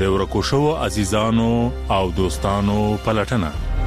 د ورکو شوو عزیزانو او دوستانو پلټنه.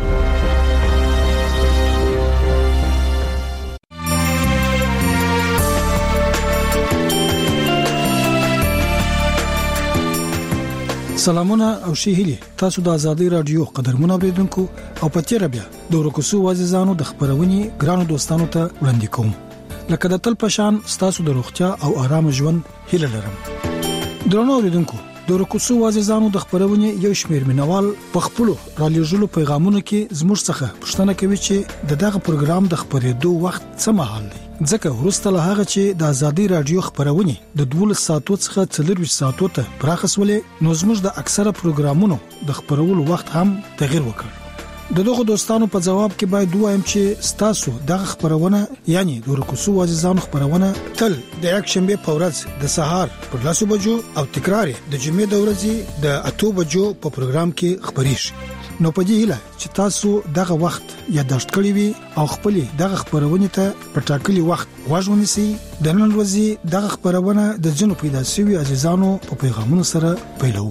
سلامونه او شهيلي تاسو د ازادي رادیو قدرمن اوریدونکو او پچیر بیا د ورکوسو عزیزانو د خبرونې ګرانو دوستانو ته وړاندې کوم. لکه د تل پشان تاسو د روغتیا او آرام ژوند هیله لرم. درنو اوریدونکو د ورکوسو عزیزانو د خبرونې یو شمېر مینوال په خپل را لېږلو پیغامونو کې زموږ څخه پوښتنه کوي چې دغه پروګرام د خبرېدو وخت څه مهال دی. ځکه ورسته له هغه چې د ازادي رادیو خبرونه د 12 ساعتو څخه 4 ساعتو ته پراخسولې، نو زموږ د اکثره پروګرامونو د خبرولو وخت هم تغیر وکړ. دغه دوستانو په جواب کې باید وایم چې ستاسو دغه خبرونه یعنی د ورکوسو عزیزانو خبرونه تل د یک شنبه په ورځ د سهار پر 10 بجو او تکرار د جمعې د ورځې د 8 بجو په پروګرام کې خبرېږي. نو په دې هیله چې تاسو دغه وخت یادداشت کړی وي او خپل دغه خبرونه ته په ټاکلي وخت غوږ سي. د نن ورځې دغه خبرونه د جنو پیدا شوی عزیزانو په پیغامونو سره پیلو.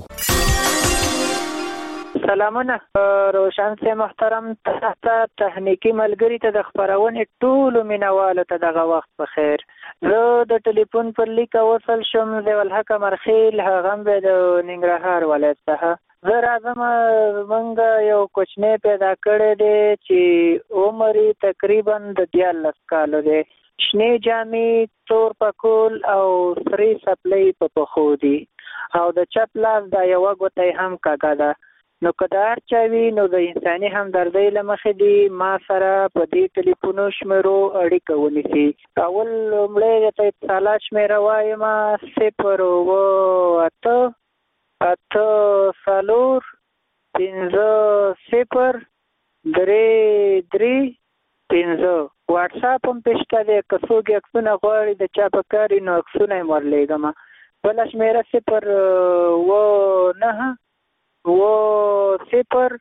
سلامونه روشن سي محترم تاسو تخنیکی ملګری ته د خبرونه ټول مینوالو ته دغه وخت بخیر. زه د ټلیفون پر لیک وصل شم د ولحق مرخیل هغه د ننګرهار ولایت څخه. زه راځم موږ یو کوچنی پیدا کړی دی چې عمر تقریبا د 14 کالو دی. شنې جامې، تور پکول او سری سپلۍ په پښو دي او د چپ لاس د یو غوټۍ هم کاګه ده. نو کدار چوي نو د انساني همدردۍ لمخې دی ما سره په دې ټلیفونو شمیرو اړیکه ونیسي. اول لومړی د اتصالات شمیره وایم 0 8 سالور 50 3 5. واتساپ هم پېشته دی، که څوک عکسونه غواړي د چا په کار نو عکسونه یې ورلیږم. بله شمیره 0 9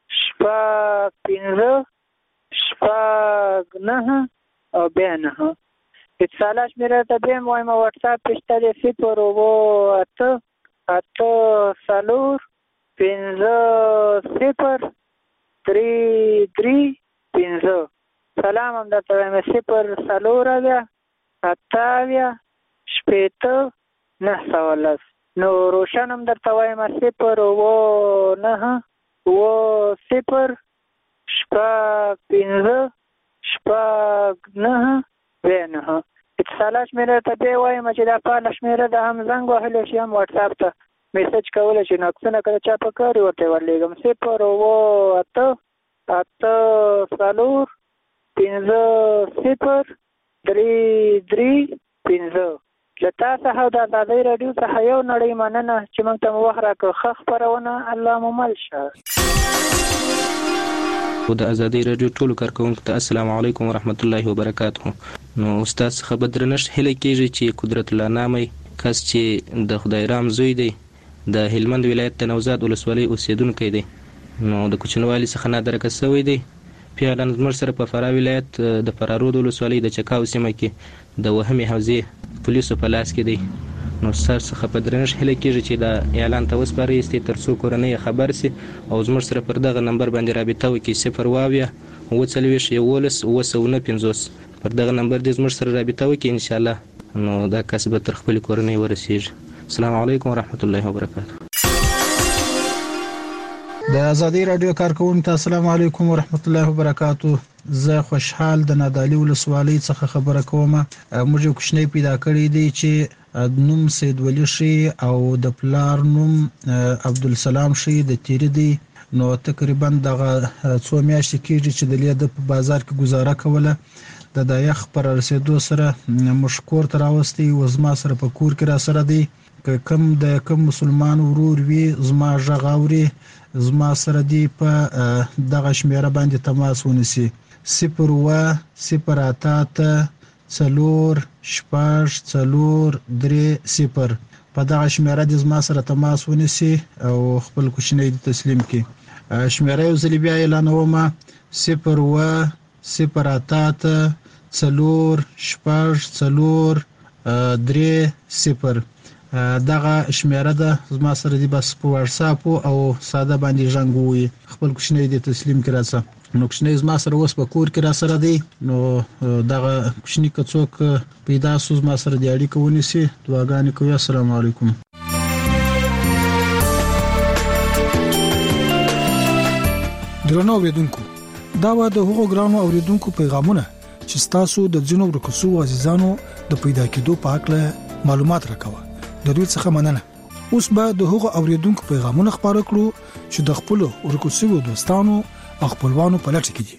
5 9 او 9. اتصالات شمیره ته بیا وایم واتساپ پېشته دی 0 8 سالور 50 3 5. سلام هم درته وایم 0 سالور بیا 8 شپېته 910. نو روشن هم درته وایم 0 9 0 5 9 9. اتصالات شمیره ته بیا وایم چې دا پاله شمیره د هم زنګ وهلی شي هم واتساپ ته میسج کولی شي نو عکسونه کله چا په کار ورته ورلیږم 0 8 سالور 50 3 5. له تا څخه د ازادۍ راډیو څخه یو نړۍ مننه چې موږ ته مو وخت راکړ. ښه خپرونه الله مو مل شه. د ازادۍ راډیو ټولو کارکوونکو ته السلام علیکم ورحمت الله وبرکاته. نو استاد څخه بدرنښت هیله کیږي چې قدرت الله نامي کس چې د خدای رام زوی دی د هلمند ولایت د نوزاد ولسوالۍ اوسیدونکی دی، نو د کوچنوالي څخه نادرکه شوی دی. پیالان زموږ سره په فراه ولایت د فرارود ولسوالۍ د چکاو سیمه کې د وهمي حوزې پولیسو په لاس کې دی. نو سر څخه په درنښت هیله کیږي چې دا اعلان ته وسپارئ تر څو کورنۍ خبر سي او زموږ سره پر دغه نمبر باندې رابطه وکړي 0 پر دغه نمبر دې زموږ سره رابطه وکړي ان شاء الله. نو دا کس به تر خپل کورنۍ ورسیږي. السلام علیکم ورحمت الله وبرکاته. د ازادي رادیو کارکوونکو السلام علیکم ورحمت الله وبرکاته. زه خوشحال د نادعلي ولسوالۍ څخه خبره کوم. موږ یو کوچنی پیدا کړی دی چې نوم سید ولی شي او د پلار نوم عبدالسلام شي د تیری دی. نو تقریبا دغه څو میاشتې کېږي چې د لیده په بازار کې گزاره کوله. د یخ پر رسیدو سره مشکور تر اوستي وزما سره په کور کې را سره دی. کم مسلمان ورور وی زما ژغاوري زما سره دی په دغه شمیره باندې تماس ونیسي 0 8 4 6 3 په دغه شمیره د زما سره تماس ونیسي او خپل کوچنی تسلیم کړي. شمیره یو ځل بیا اعلانوم 0 8 4 6 3 0. دغه شمیره ده زما سره دی بس په واتس اپ او ساده باندې ژوندوي خپل کوشنۍ دی تسلیم کړه نو کوشنۍ زما سره اوس په کور کې را سره دی نو دغه کوشنۍ کڅوک پیدا سوز ما سره دی اړیکه ونیسي دعاګانې کوي السلام علیکم درنو اوریدونکو دا و د هغو ګرانو اوریدونکو پیغامونه چې تاسو د جنو ورکوسو عزیزانو د پیدا کېدو په اړه معلومات راکوه د دوی څخه مننه اوس به د هغو اوریدونکو پیغامونه خبرو کړو چې د خپل ورکوسو دوستانو او خپلوانو په لټه کې دي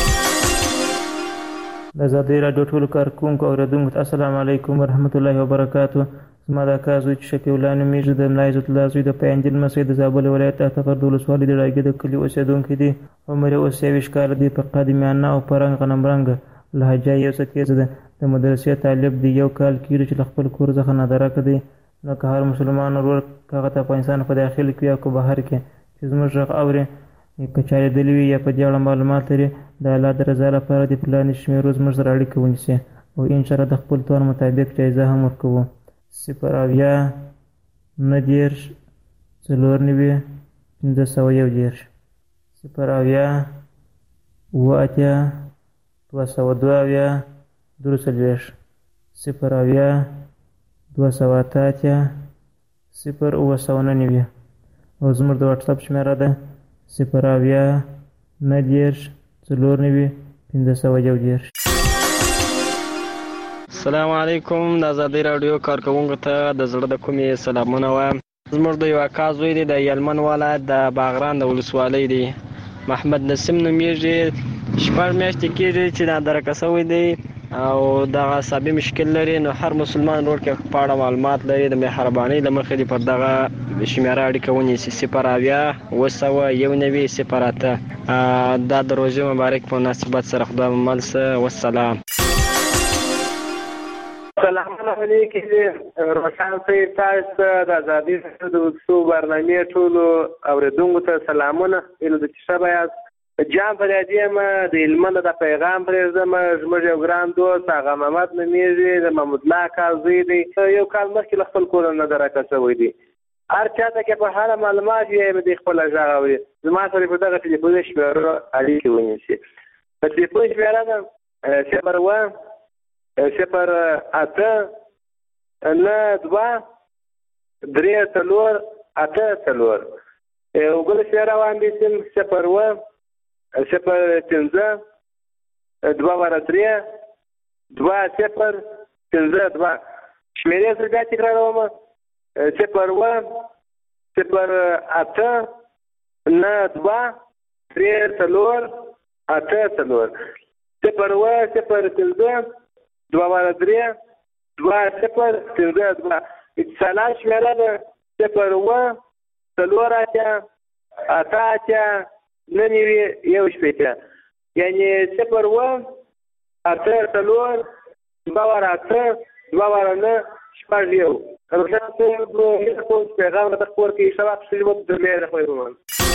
د آزادۍ راډیو ټولو کارکونکو اوریدونکو السلام علیکم ورحمت الله وبرکاتہ زما د کازوی چې شفیع الله نومیږي د ملا عزت الله زوی د پیاندل مسجد د زابل ولایت اتفر د ولسوالۍ د راګي د کلی اوسیدونکو دي عمر اوس 23 کال دی په قدیمانه او پرنګ غنم رنګ لهجه یو څه تیز ده د مدرسې طالب دی یو کال کېږي چې خپل کور ځخه نادره کړي نو که هر مسلمان ورور کاغه ته افغانستان په داخل کې او په بهر کې چې زموږ غږ اوري کچاري دلوي یا په دې اړه معلومات لري د الله د رضا لپاره د پلان شمیرو زموږ سره اړیکه ونیسي او ان شاء الله د خپل توان مطابق جایزه هم ورکوو 0 90 490 501 او زموږ د واتس اپ شمیره ده 090 السلام علیکم د آزادۍ راډیو کارکونکو ته د زړه د کومې سلامونه وایم زموږ د یو اکا زوی دی د یلمن ولایت د باغران د ولسوالۍ دی محمد نسیم نومیږي شپږ میاشتې کېږي چې نادرکه شوی دی او دغه عصبي مشکل لري نو هر مسلمان ورور کې په اړه معلومات لري د مهربانۍ له مخې دی پر دغه شمیره اړیکه ونیسي 0 دا د روژې مبارک په مناسبت سره خدای مو مل شه والسلام السلام علیکم روشن صاحب تاسو د آزادۍ د وڅو برنامه ټولو اوریدونکو ته سلامونه اله د شبا جام پر دې ما د علمانه د پیغام پرې زما زموږ یو ګران دوست هغه محمد نمیږي د محمود الله کاظمی دی یو کال مخکې خپل کور نه درکه شوی دی هر چاته کې په حاله معلومات یې د خپل ځاغوري زما سره په دغه ټلیفون شمیره اړیکه ونیسي په ټلیفون شمیره ده 0 وګل شمیره باندې سم 0 شمیره سره بیا تکراروم 0 اتصالات شمیره ده 0 یعنی 0 روشن صاحب یو پیغام د خبر کې شواک شلو د مېره خوښوم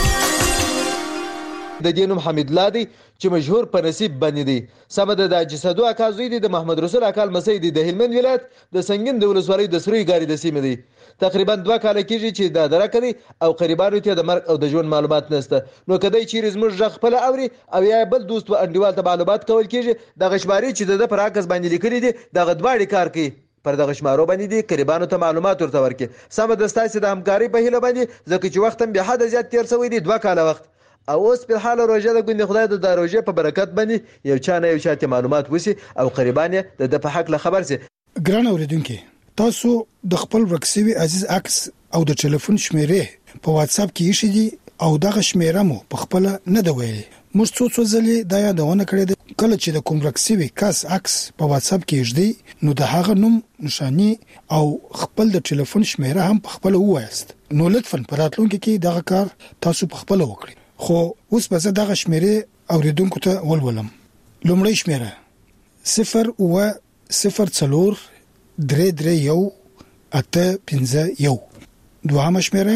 د دینوم حمید الله دی چې مشهور په نصیب باندې دی سمد د جسدو اکازوی دی د محمد رسول اکال مسعود دی د هلمند ولایت د سنگین د ولسوالۍ د سروي ګاری د سیمې دی تقریبا 2 کال کېږي چې دا درکړي او قریبانو ته د مرګ او د ژوند معلومات نشته نو کدی چې زموږ ځخ خپل اوري او یا بل دوست و انډیوال ته معلومات کول کېږي د غشباري چې د پراکس باندې لیکلي دي دغه دواړي کار کوي پر دغه شمارو باندې دي قریبانو ته معلومات ورته ورکړي سم د ستاسو د همکاري په هیله باندې ځکه چې وخت هم به حد زیات تیر شوی دی 2 کال وخت او اوس په حال روزه د ګوند خدای د روزه په برکت باندې یو چاته معلومات وسی او قریبانه د په حق له خبر سي ګران اوریدونکو تاسو د خپل ورکسوي عزیز عکس او د ټلیفون شمیره په واتس اپ کې شې دي او دغه شمیره مو په خپل نه دی ویلي موږ څو ځلې دا یادونه کړې ده کله چې د کوم ورکسوي کس عکس په واتس اپ کې شې نو د هغه نوم نشانی او خپل د ټلیفون شمیره هم په خپل وایست نو لطفا پراتلونکو کې دغه کار تاسو په خپل وکړئ خو اوس به زه دغه شمیره اوریدونکو ته ولولم لومړی شمیره 0 دوهمه شمیره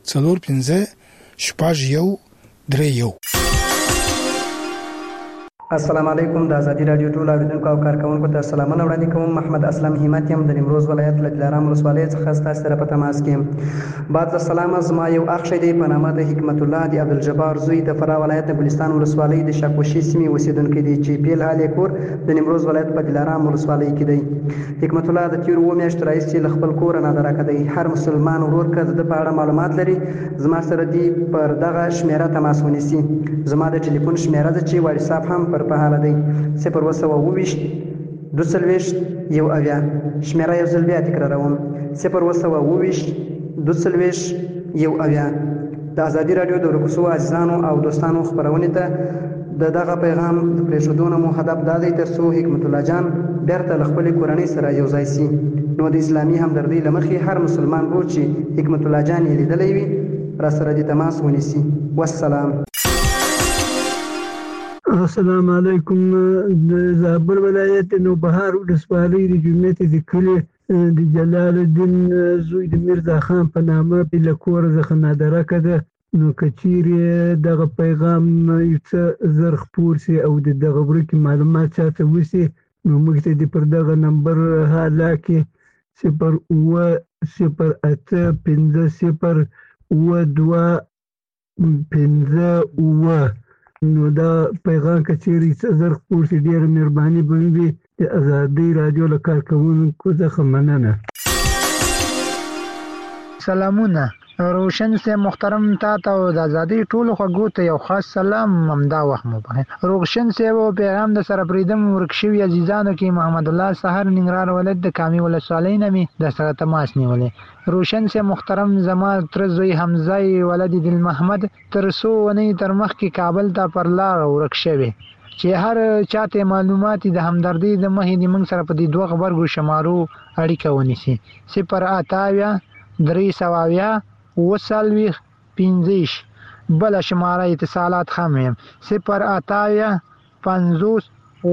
0 4 5 4 5 6 1 3 السلام علیکم. د ازادي رادیو ټول اوریدونکو او کارکونکو ته سلامونه وړاندې کوم. محمد اسلم همت یم د نیمروز ولایت له دلارام ولسوالۍ څخه ستاسو سره په تماس کې. بعد السلام. زما یو اخ دی په نامه د حکمت الله د عبدالجبار زوی د فراه ولایت د ګلستان ولسوالۍ د شاکوشي سیمې اوسیدونکی دی چې پیل حال یې کور د نیمروز ولایت په دلارام ولسوالۍ کې دی. حکمت الله د تیر 2 میاشتو راهیسې له خپل کور نه درکه دی. هر مسلمان ورور که د په اړه معلومات لري زما سره دی پر دغه شمیره تماس ونیسي. زما د ټلیفون شمیره ده چې واتساپ هم پر په حاله دی 022 22 1 شمیره یو ځل بیا تکراروم 022 22 1. د ازادي رادیو د ورکوسو عزیزانو او دوستانو خبرونه ته دغه پیغام د پرېښودو مو هدف دا دی ترڅو حکمت الله جان بیرته له خپلې کورنۍ سره یو ځای سي. نو د اسلامي همدردۍ له مخې هر مسلمان ورور چې حکمت الله جان یې لیدلی وي را سره د تماس ونیسي. والسلام. السلام علیکم. د زابل ولایت نوبهار ولسوالۍ د جومات د کلي د جلال الدین زوی د میرزا خان په نامه له کوره څخه نادرکه ده. نو که چیرې دغه پیغام یو څه زر خپور سي او د دغه ورکې معلومات چاته وسي نو موږ ته د پر دغه نمبر حالا کې 08050 نو دا پیغام که چیرې څه زر خپور سي ډېره مهرباني به وي. د ازادۍ رادیو له کارکوونکو څخه مننه. سلامونه. روشن سے محترم تا ته د ازادۍ ټولو خوږو ته یو خاص سلام همدا وخت مو بخیر. روشن سے و پیغام د سره پریدم ورکشوي عزیزانو کې محمد الله سحر ننګرهار ولایت د کامي ولسوالۍ نه می د سره تماس نیولې. روشن سے محترم زما تر زوی حمزه ولد دل محمد تر سو ونی تر مخ کې کابل ته پر لار ورکشوي چې هر چاته معلومات د همدردی د مهې د من سره په دې دوه خبرګو شمارو اړیکه ونیسي. 088 320 15 بل شماره اتصالات هم 088 50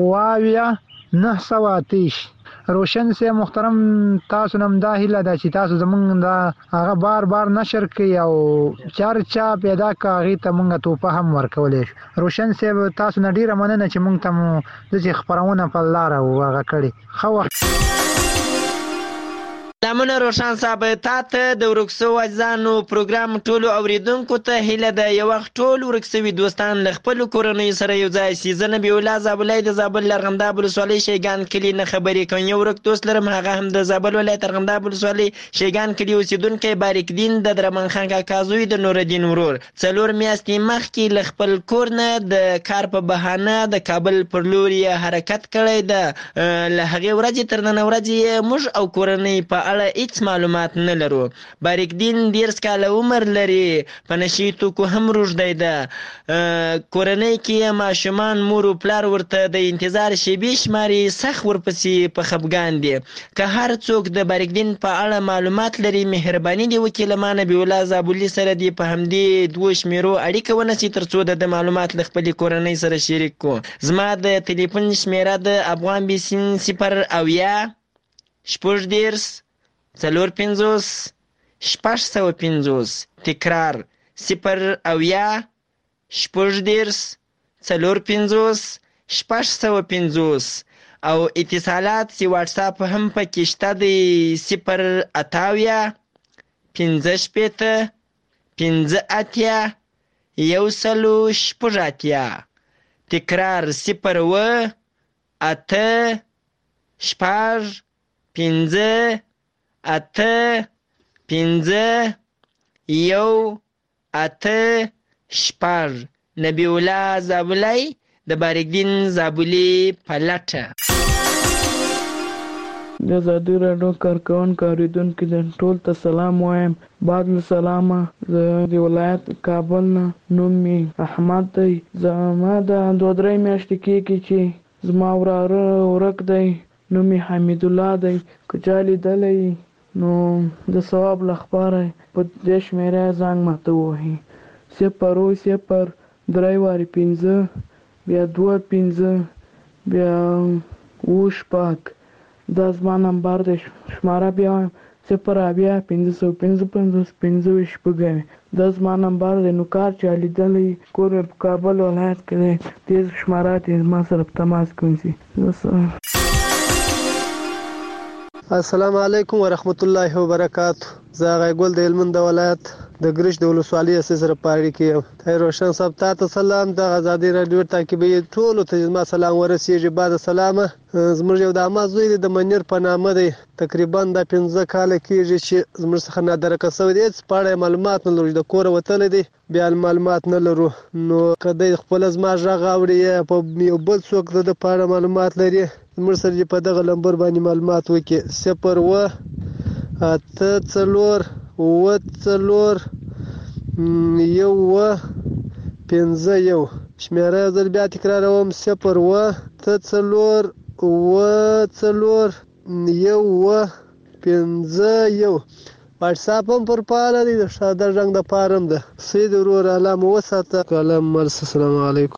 930. روشن سے محترم تاسو نم دا هیله ده چې تاسو زمونږ دا هغه بار نشر کړئ او چرچا پیدا کړئ ته مونږ توپه هم ورکولې. روشن سے تاسو نه ډیره مننه چې مونږ ته د خبرونه په لار وغه کړی. خو سلامونه روشن صاحب ته د ورکسو عزیزانو پروګرام ټولو اوریدونکو ته هیله ده یو وخت ټول ورکسوي دوستان له خپل کورنۍ سره یو ځای سي. زه نبی الله زابلای د زابل لرغنداب ولسوالۍ شیګان کلی نه خبرې کوم. یو ورک دوست لرم هغه هم د زابل ولایت لرغنداب ولسوالۍ شیګان کلی اوسیدونکی باریک دین د درمن خان کاکا زوی د نور الدین ورور 4 میاشتې مخکې له خپل کور نه د کار په بهانه د کابل پر لور حرکت کړی ده. له هغې ورځې تر نن ورځې موږ او کورنۍ په اړه هیڅ معلومات نه لرو. باریک دین 10 کاله عمر لري. په نشي توکو هم روږدی ده. کورنۍ کې ماشومان مور او پلار ورته د انتظار شیبې شماري سخت ورپسې په خفګان دي. که هر څوک د باریک دین په اړه معلومات لري مهرباني دی وکیل ما نبی الله زابلی سره دی په همدې دوه شمیرو اړیکه ونیسي ترڅو د معلومات له خپلې کورنۍ سره شریک کو. زما د ټلیفون شمیره د افغان بیسین 0 شپږ 450 650 تکرار 0 شپږ 450 650 او اتصالات سی واتساپ هم پکې شته دی 0 15 15 1 تکرار 0 8 5 8 5 1 نبی الله زابلی د باریک دین زابلی په لټه. د ازادي راډیو کارکوونکو اوریدونکو ټول ته سلام وایم. بعد له سلامه زه د ولایت کابل نه نوم مې احمد دی. زما د 2-3 میاشتې کېږي چې زما وراره ورک دی نوم یې حمید الله دی. که چا لیدلی نو د ثواب لپاره په دې شمیره زنګ ماته ووهي 0 3 5 بیا 2 5 بیا 8 دا زما نمبر دی. شماره بیا 08555 شپږ دا زما نمبر دی. نو کار چا لیدلی کور په کابل ولایت کې دی تیز شمارات یې ما سره په تماس کې ونیسي. السلام علیکم ورحمت الله وبرکاته. زه غیګل د هلمند ولایت د ګرش د ولسوالۍ سره پاړی کې یم. روشن صاحب تاسو سلام. د آزادۍ رادیو تعقیبي ټول ته ما سلام ورسیږي. بعد سلامه زموږ یو د امازوی د منیر په نامه دی. تقریبا د 15 کال کېږي چې زموږ څخه نادرکه شوی دی. پاړې معلومات نه لري، د کور وتل دي بیا معلومات نه لرو. نو کله خپل زما ژغ اوري په یو بل څوک د پاړې معلومات لري زموږ سره په دغه لمبر باندې معلومات وکي 0 اته څلور اوه څلور یو اوه پنځه یو. شمېره یو ځل بیا تکراروم 0 اته څلور اوه څلور یو اوه پنځه یو. واټساپ هم پر فعاله دی. د ساده رنګ د پارم ده. سید ورور علامه وساته. کلام مرس. السلام علیکم.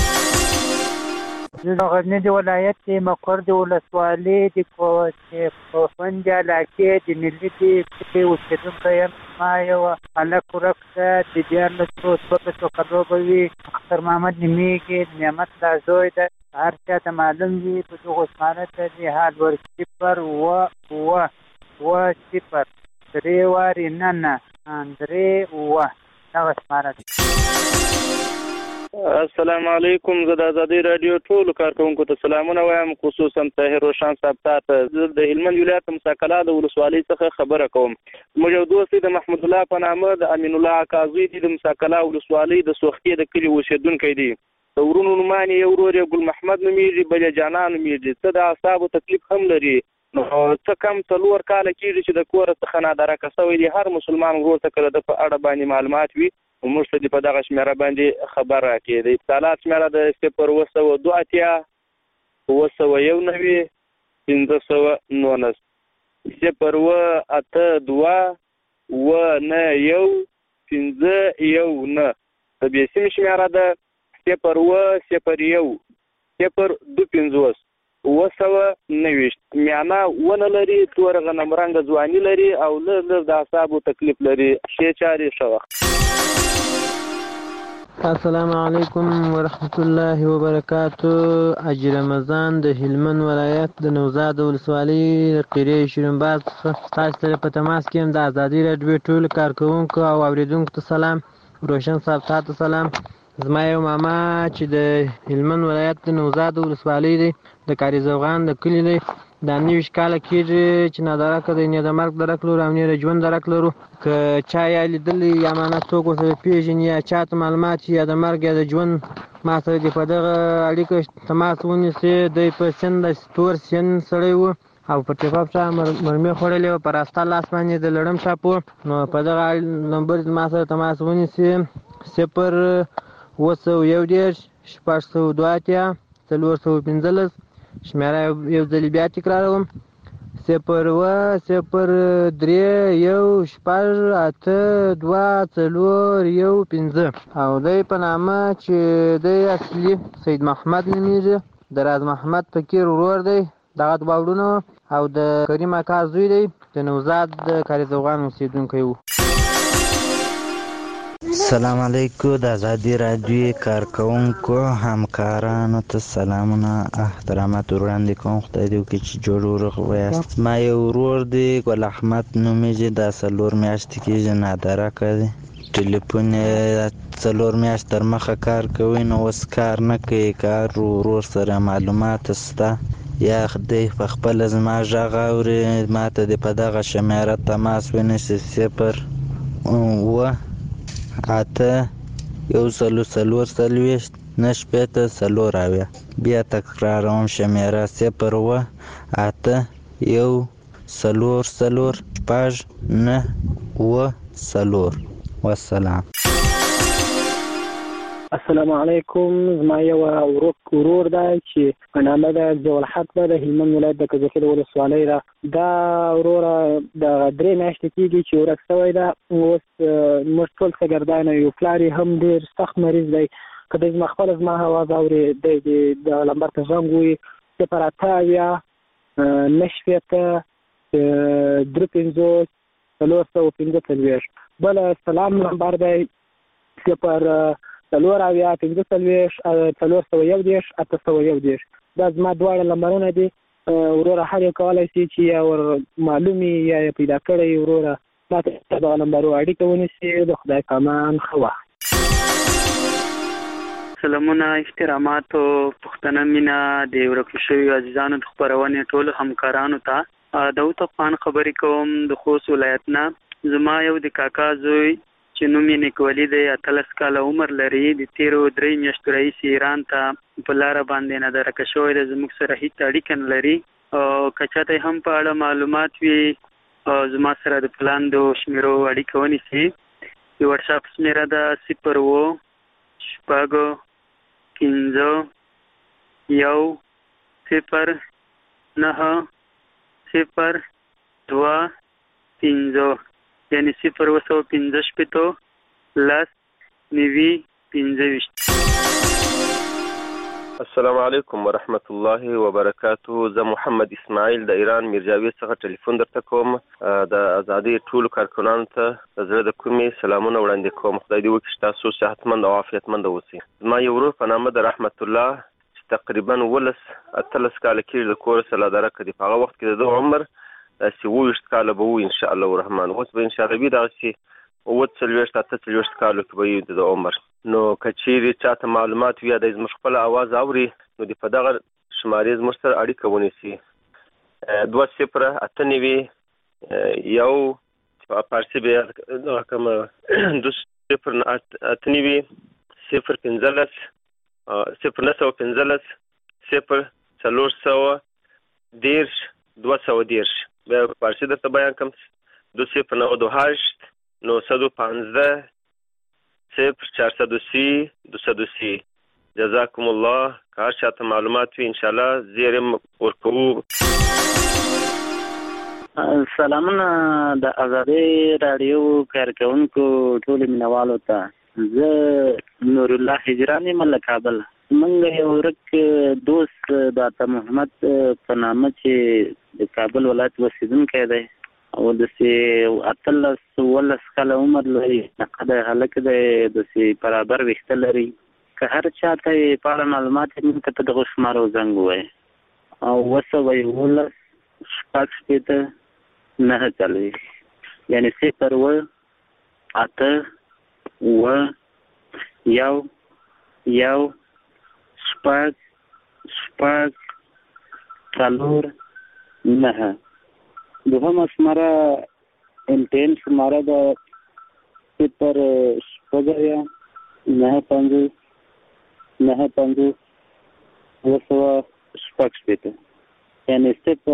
د غزني د ولایت د مقر د ولسوالۍ د کوفند علاقې د ملي د اوسېدونکی یم. ما یو هلک ورک ده د 14 کلو به وي. اختر محمد نومېږي. نعمت دا زوی ده. هر چا ته معلوم وي په دغو اسمانه ته د حال ور 0 اوه 0 درې وارې نه درې اوه دغه اسمانه ده. السلام علیکم. زه د آزادۍ رادیو ټولو کارکوونکو ته سلامونه وایم، خصوصا طاهر روشن صاحب ته. زه د هلمند ولایت مساکلا د ولسوالۍ څخه خبره کوم. موږ یو دوست د محمود الله په نامه د امین الله عکازي د مساکلا ولسوالۍ د سوختي د کلي اوسېدونکی دی. د ورونو نومان یې ورور یې ګل محمد نومېږي، بل یې جانان نومېږي. څه د اعصابو تکلیف هم لري. نو څه کم 4 کاله کېږي چې د کور څخه نادرکه شوی دی. هر مسلمان ورور ته کله د په اړه باندې معلومات وي موږ ته په دغه شمېره باندې خبر راکړي. د اتصالات شمېره د 082 991 519 082 991 د بیسیم شمېره ده 001 025 990. میانه ونه لري، تور غنم رنګ ځواني لري او لږ د اعصابو تکلیف لري. شی چاري ښه وخت. السلام علیکم ورحمت الله وبرکاتو. حاجي رمضان د هلمند ولایت د نوزاد ولسوالۍ قریه شیرینباز تاسو سره په تماس کې یم. د آزادۍ رادیو ټول کارکوونکو او اوریدونکو ته سلام. روشن صاحب تاسو سلام. زما یو ماما چې د هلمند ولایت د نوزاد ولسوالۍ دی د کاری زوغان د کلي دی. دا 29 کاله کېږي چې نادرکه دی. نه د مرګ درک لرو او نه د ژوند درک لرو. که چا یا لیدلی یا مانا څوک ورسره پېژني یا چا ته معلومات یا د مرګ یا د ژوند ما سره دې په دغه اړیکه تماس ونیسي. دی په سن د تور سن سړی و او په ټیپاپ چا مرمۍ خوړلې وه. په راسته لاس باندې د لړم چاپ و. نو په دغه نمبر ما سره تماس ونیسي 0 602 415. شمېره یو ځل بیا تکراروم 0 03 1 او دی په نامه چې دی اصلي سید محمد نومېږي. د راز محمد فقیر ورور دی. دغه دوه وروڼه او د کریم اکا زوی دی. د نوزاد د کاري زوغان اوسېدونکی و. السلام علیکم. د آزادۍ رادیو کارکوونکو همکارانو ته سلامونه احترامات وړاندې کوم. خدای دې وکړي چې جوړ ورغ ویاست. ما یو ورور دی ګل احمد نومېږي. دا 4 میاشتې کېږي نادرکه دی. ټلیفون یې 4 میاشت تر مخه کار کوي، نو اوس کار نه کوي. کار ورور سره معلومات شته یا دی په خپله زما غږ اوري ما ته دې په دغه شمېره تماس ونیسي 0 اته 144 9 بیا تکراروم شمېره 0 اته 144 9 والسلام. السلام علیکم. زما یو ورور دی چې په نامه ده ضیاءالحق ده. د هلمند ولایت د کجکي ولسوالۍ ده. دا وروره د 3 میاشتې کېږي چې ورک شوی ده. اوس موږ ټول شاګردان یو. پلار یې هم ډېر سخت مریض دی. که دی زما خپله زما اواز اوري دی د لمبر ته زنګ ووایي 0 8 9 9 350 بل سلام نمبر دی 0-4-15-411 دا زما دواړه نمبرونه دي وروره هر یو کولای شي چې یا ور معلومي یا پیدا کړی وروره ماته دا نمبر اړیکه ونیسي د خدای پامان خوا سلامونه احترامات او پښتنه مینا د ورکو شوی عزیزانو د خبرونه ټول همکارانو ته د توفان خبرې کوم د خوست ولایتنا زما یو د کاکا زوی چې نوم یې نیکولي دی 13 کاله عمر لري د 13 میاشتو رئیس ایران ته په لار باندې نه درک شوی د زموږ سره هیڅ اړیکه نه لري او کچاته هم په اړه معلومات وي زما سره د پلان د شمیرو اړیکه ونیسي د واتساپ شمیره ده 0-15-9-0-2-15 یعنی 0-15-10-90-15. السلام علیکم ورحمت الله وبرکاته. زه محمد اسماعیل د ایران میرجاوی څخه ټلیفون درته کوم. د ازادي ټولو کارکونانو ته زړه د کومې سلامونه وړاندې کوم. خدای دې وکړي تاسو صحتمند او عافیتمند اوسئ. ما یو ورور په نامه د رحمت الله چې تقریبا 13 کاله کې د کور سره درک دی. په هغه وخت کې د عمر 20 کاله به وي ان شاء الله الرحمن. اوس به ان شاء الله دا چې 40 کالو کې به د عمر. نو کچېری چاته معلومات وي د زموږ خپل आवाज اوري نو د په دغه شمارې زموږ سره اړیکه ونیسي 2089 یو فارسی به کوم 2089 015 0 به فارسی درته بیان کوم 298 915 0-430 جزاكم الله. کار شاته معلومات وي ان شاء الله زیرم ورکو. سلامونه د ازادي رادیو کارکونکو ټول مینوالو ته. زه نور الله هجرانی مل کابل. منګ یو ورک دوست د محمد په نامه چې د کابل ولایت اوسیدونکی دی او د سي 13 کاله عمر لري. نقد هلک دی د سي برابر وخت لري. که هر چاته په اړه معلومات موږ ته د شمارو زنګ وای او وسوي ولس شپږ شپته نه چلوي یعنی 0-8 یو شپږ 4 دوهم اسماره انټین شماره د 0-9-5 وسوه یعنی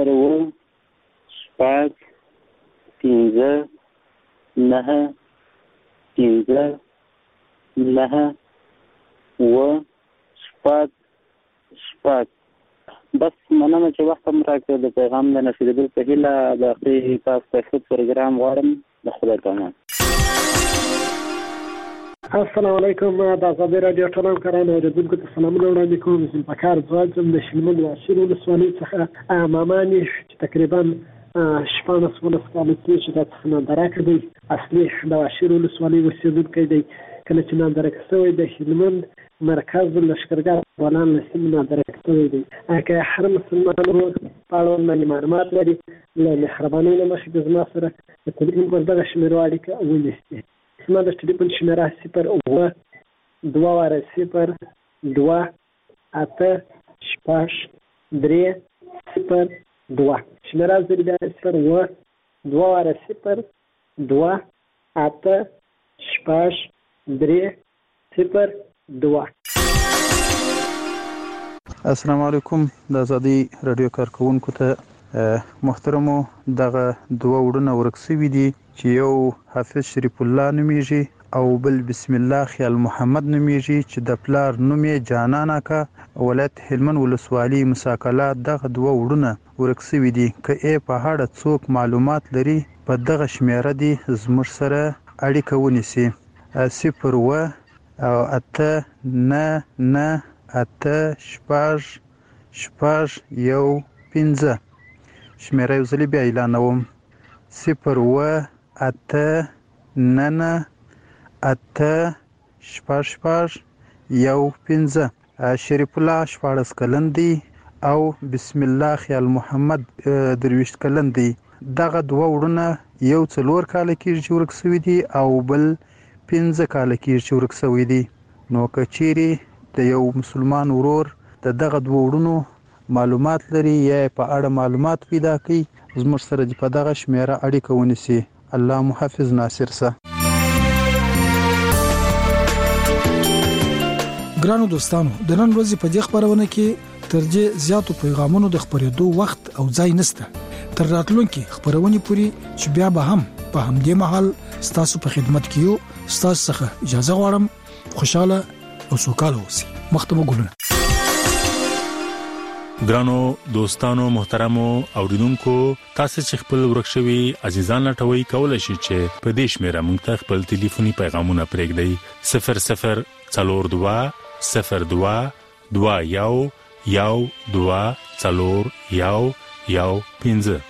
0-5-15-9-9 بس مننه چې وخت هم راکړ د پیغام د نشریدو په هیله د اخري تاسو ته پروګرام غواړم د خدای په امان. السلام علیکم د ازادي رادیو ټول همکارانو اوریدونکو ته سلامونه وړاندې کوم. زه په کار ځوان د شلمن واشر ولسوالۍ څخه مامانی چې تقریبا 15 کاله کې چې د څخه دی اصلي د واشر ولسوالۍ اوسیدونکی دی. کله چې نادرک شوی د شلمن مرکز لشکرګاه افغانان نسیم نادرک شوی دی. که هر مسلمان په اړه معلومات لري له مهربانۍ نه مخکې زما سره د تلیفون پر دغه شمیرو اړیکه ونیسي. زما د ټلیفون شمیره 0-2-8-3-2 شمیره زری بیا 0-2-8-3-2. السلام علیکم. د ازادي رادیو کارکونکو ته محترمو دغه دوه وړونه ورکسوي دي چې یو حافظ شریف الله نومیږي او بل بسم الله خیال محمد نومیږي چې د پلار نوم یې جانان اکا ولایت هلمند ولسوالۍ مساکله. دغه دوه وړونه ورکسوي دي. که په هړه څوک معلومات لري په دغه شمیره دي زموږ سره اړیکه ونیسي 0-8-9-9-8-15 شمیره یو ځلې بیا اعلانوم 0 شریف الله 14 کلن دی او بسم الله خیال محمد 23 کلن دی. دغه دوه وړونه یو 4 کال کېږي چې ورک شوي دي او بل 15 کال کېږي چې ورک شوي دي. نو که چیرې د یو مسلمان ورور د دغه دوه وړونو معلومات لري یا په اړه معلومات پیدا کړي زموږ سره په دغه شمیره اړیکه ونیسي. الله محافظ ناصر سه. ګرانو دوستانو د نن ورځې په دې خبرونه کې ترجه زیاتو پیغامونو د خبرېدو وخت او ځای نشته. تر راتلونکي خبرونه پوری چې بیا به هم په همدې محل ستاسو په خدمت کې یو. ستاسو څخه اجازه غواړم خوشاله او سوکاله اوسئ. مختمه ګلونه. ګرانو دوستانو محترمو اوریدونکو تاسو چې خپل ورکشوي عزیزان لټوي کولای شئ چې په دې شمیره مونږ ته خپل ټلیفوني پیغامونه پرېږدئ 0042 02 21 15.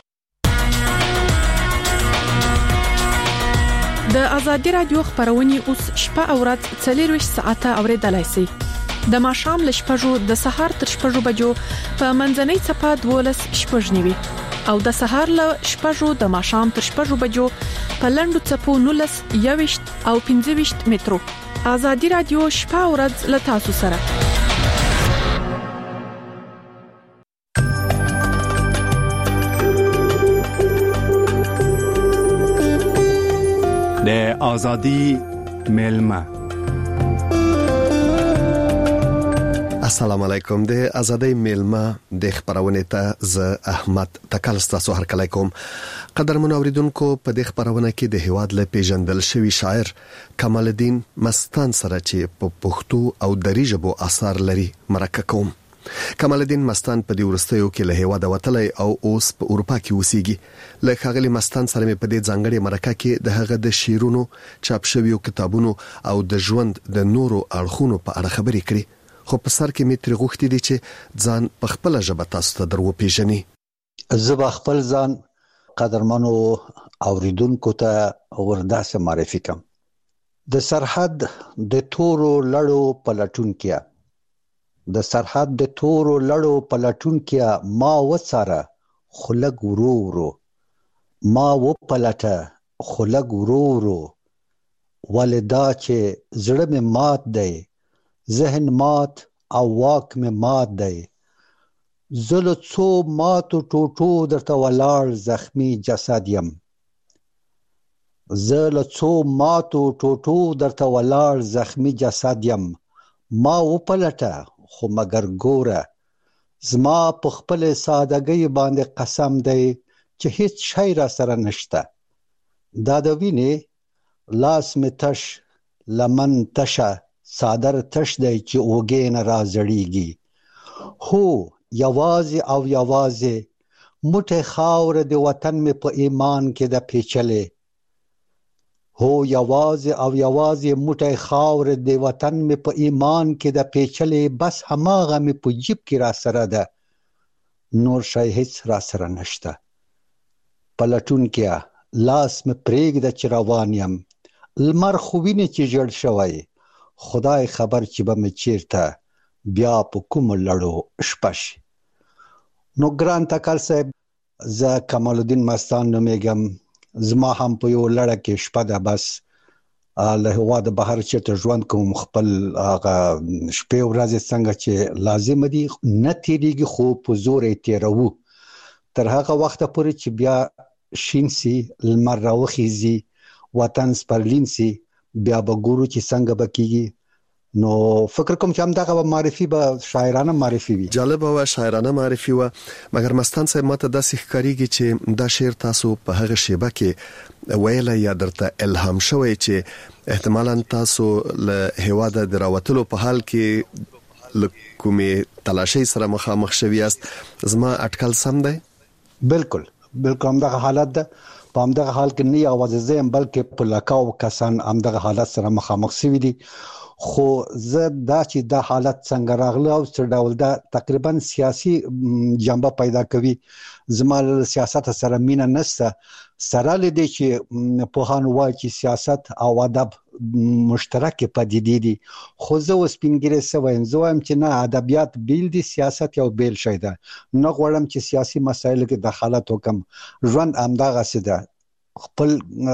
د ازادي رادیو خبرونه اوس شپه او ورځ 24 ساعته اوریدلای شئ. د ماښام ل شپږو د سهار تر شپږو بجو په منځنۍ صفه 12 شپږ نیوي او د سهار ل شپږو د ماښام تر شپږو بجو په لندو صفو 19 21 او 25 مترو. ازادي رادیو شپه او ورځ ل تاسو سره. د ازادي ملما. السلام علیکم. د ازادۍ میلمه د خبرونه ته ز احمد تکل ستاسو هر کله کوم. قدرمن اوریدونکو په د خبرونه کې د هواد له پیژندل شوی شاعر کمال الدین مستان سره چې په پښتو او دری ژبو اثر لري مرکه کوم. کمال الدین مستان په دې ورستیو کې له هواد وتلی او اوس په اروپا کې اوسېږي. له خغلی مستان سره په دې ځانګړي مرکه کې د هغه د شیرونو چاپ شویو کتابونو او د ژوند د نورو اړخونو په اړه خبرې کړې. خو په سر کې متر غوښتي دي چې ځان په خپل ژبه تاسو ته درو پیژني. زه خپل ځان قدرمنو اوریدونکو ته ورداسه معرفي کوم. د سرحد د تورو لړو پلټونکیا ما وڅاره خلګ ورو ما و پلټه خلګ ورو ولدا چې زړه مې مات دی ذهن مات او واک مې مات دی زلو څو ماتو ټوټو درته ولاړ زخمی جسد یم ما و پلټه خو مگر ګوره زما په خپل سادهګۍ باندې قسم دی چې هیڅ شی را سره نشته دا د وینې لاس می تش لمن تشه صادر تش دی چې اوګین را زړیږي هو یوازې او یوازې موټه خاور د وطن می په ایمان کې د پیچلې بس هماغه می په جیب کې را سره ده نور شی هیڅ را سره نشته پلټون کې لاس می پرېږده چې روان یم لمر خو ویني چې جړ شوی خدای خبر چې به می چیرته بیا په کوم لړو شپش. نو ګران تکل صاحب زه کمال الدین مستان نومیږم زما هم په یو لړه کې شپه ده بس له هوا د بهر چیرته ژوند کوم خپل هغه شپې ورځې څنګه چې لازم دي نه تیریږي خو په زور یې تیروو تر هغه وخته پورې چې بیا شین سي لمر راوخیږي وطن سپرلین سي بیا به ګورو چې څنګه به کیږي. نو فکر کوم چې هم دغه معرفي به شاعرانه معرفي وي جالب او شاعرانه معرفي و مګر مستان صاحب ماته داسې ښکاریږي چې دا شعر تاسو په هغه شیبه کې ویل یا درته الهام شوی چې احتمالاً تاسو له هواده دراوتلو په حال کې لکومه تلاشي سره مخامخ شوی است زما اټکل سم دی؟ بالکل هم دغه حالت ده په همدغه حال کې نه یوازې زم بلکې په لکاو کسان همدغه حالت سره مخامخ شوي دي خو زه دا چې دا حالت څنګه راغله او څه ډول دا تقریبا سیاسي جنبه پیدا کوي. زما سیاست سره مینه نشته، سره لدی چې په هان وای چې سیاست او ادب مشترک پدیدې دي، خو زه اوس پینګری سوم زوم چې نه، ادبیات بیل دي، سیاست یو بیل شي ده. نه غواړم چې سیاسي مسایلو کې دخالت وکم. ژوند همدغه څه ده، خپل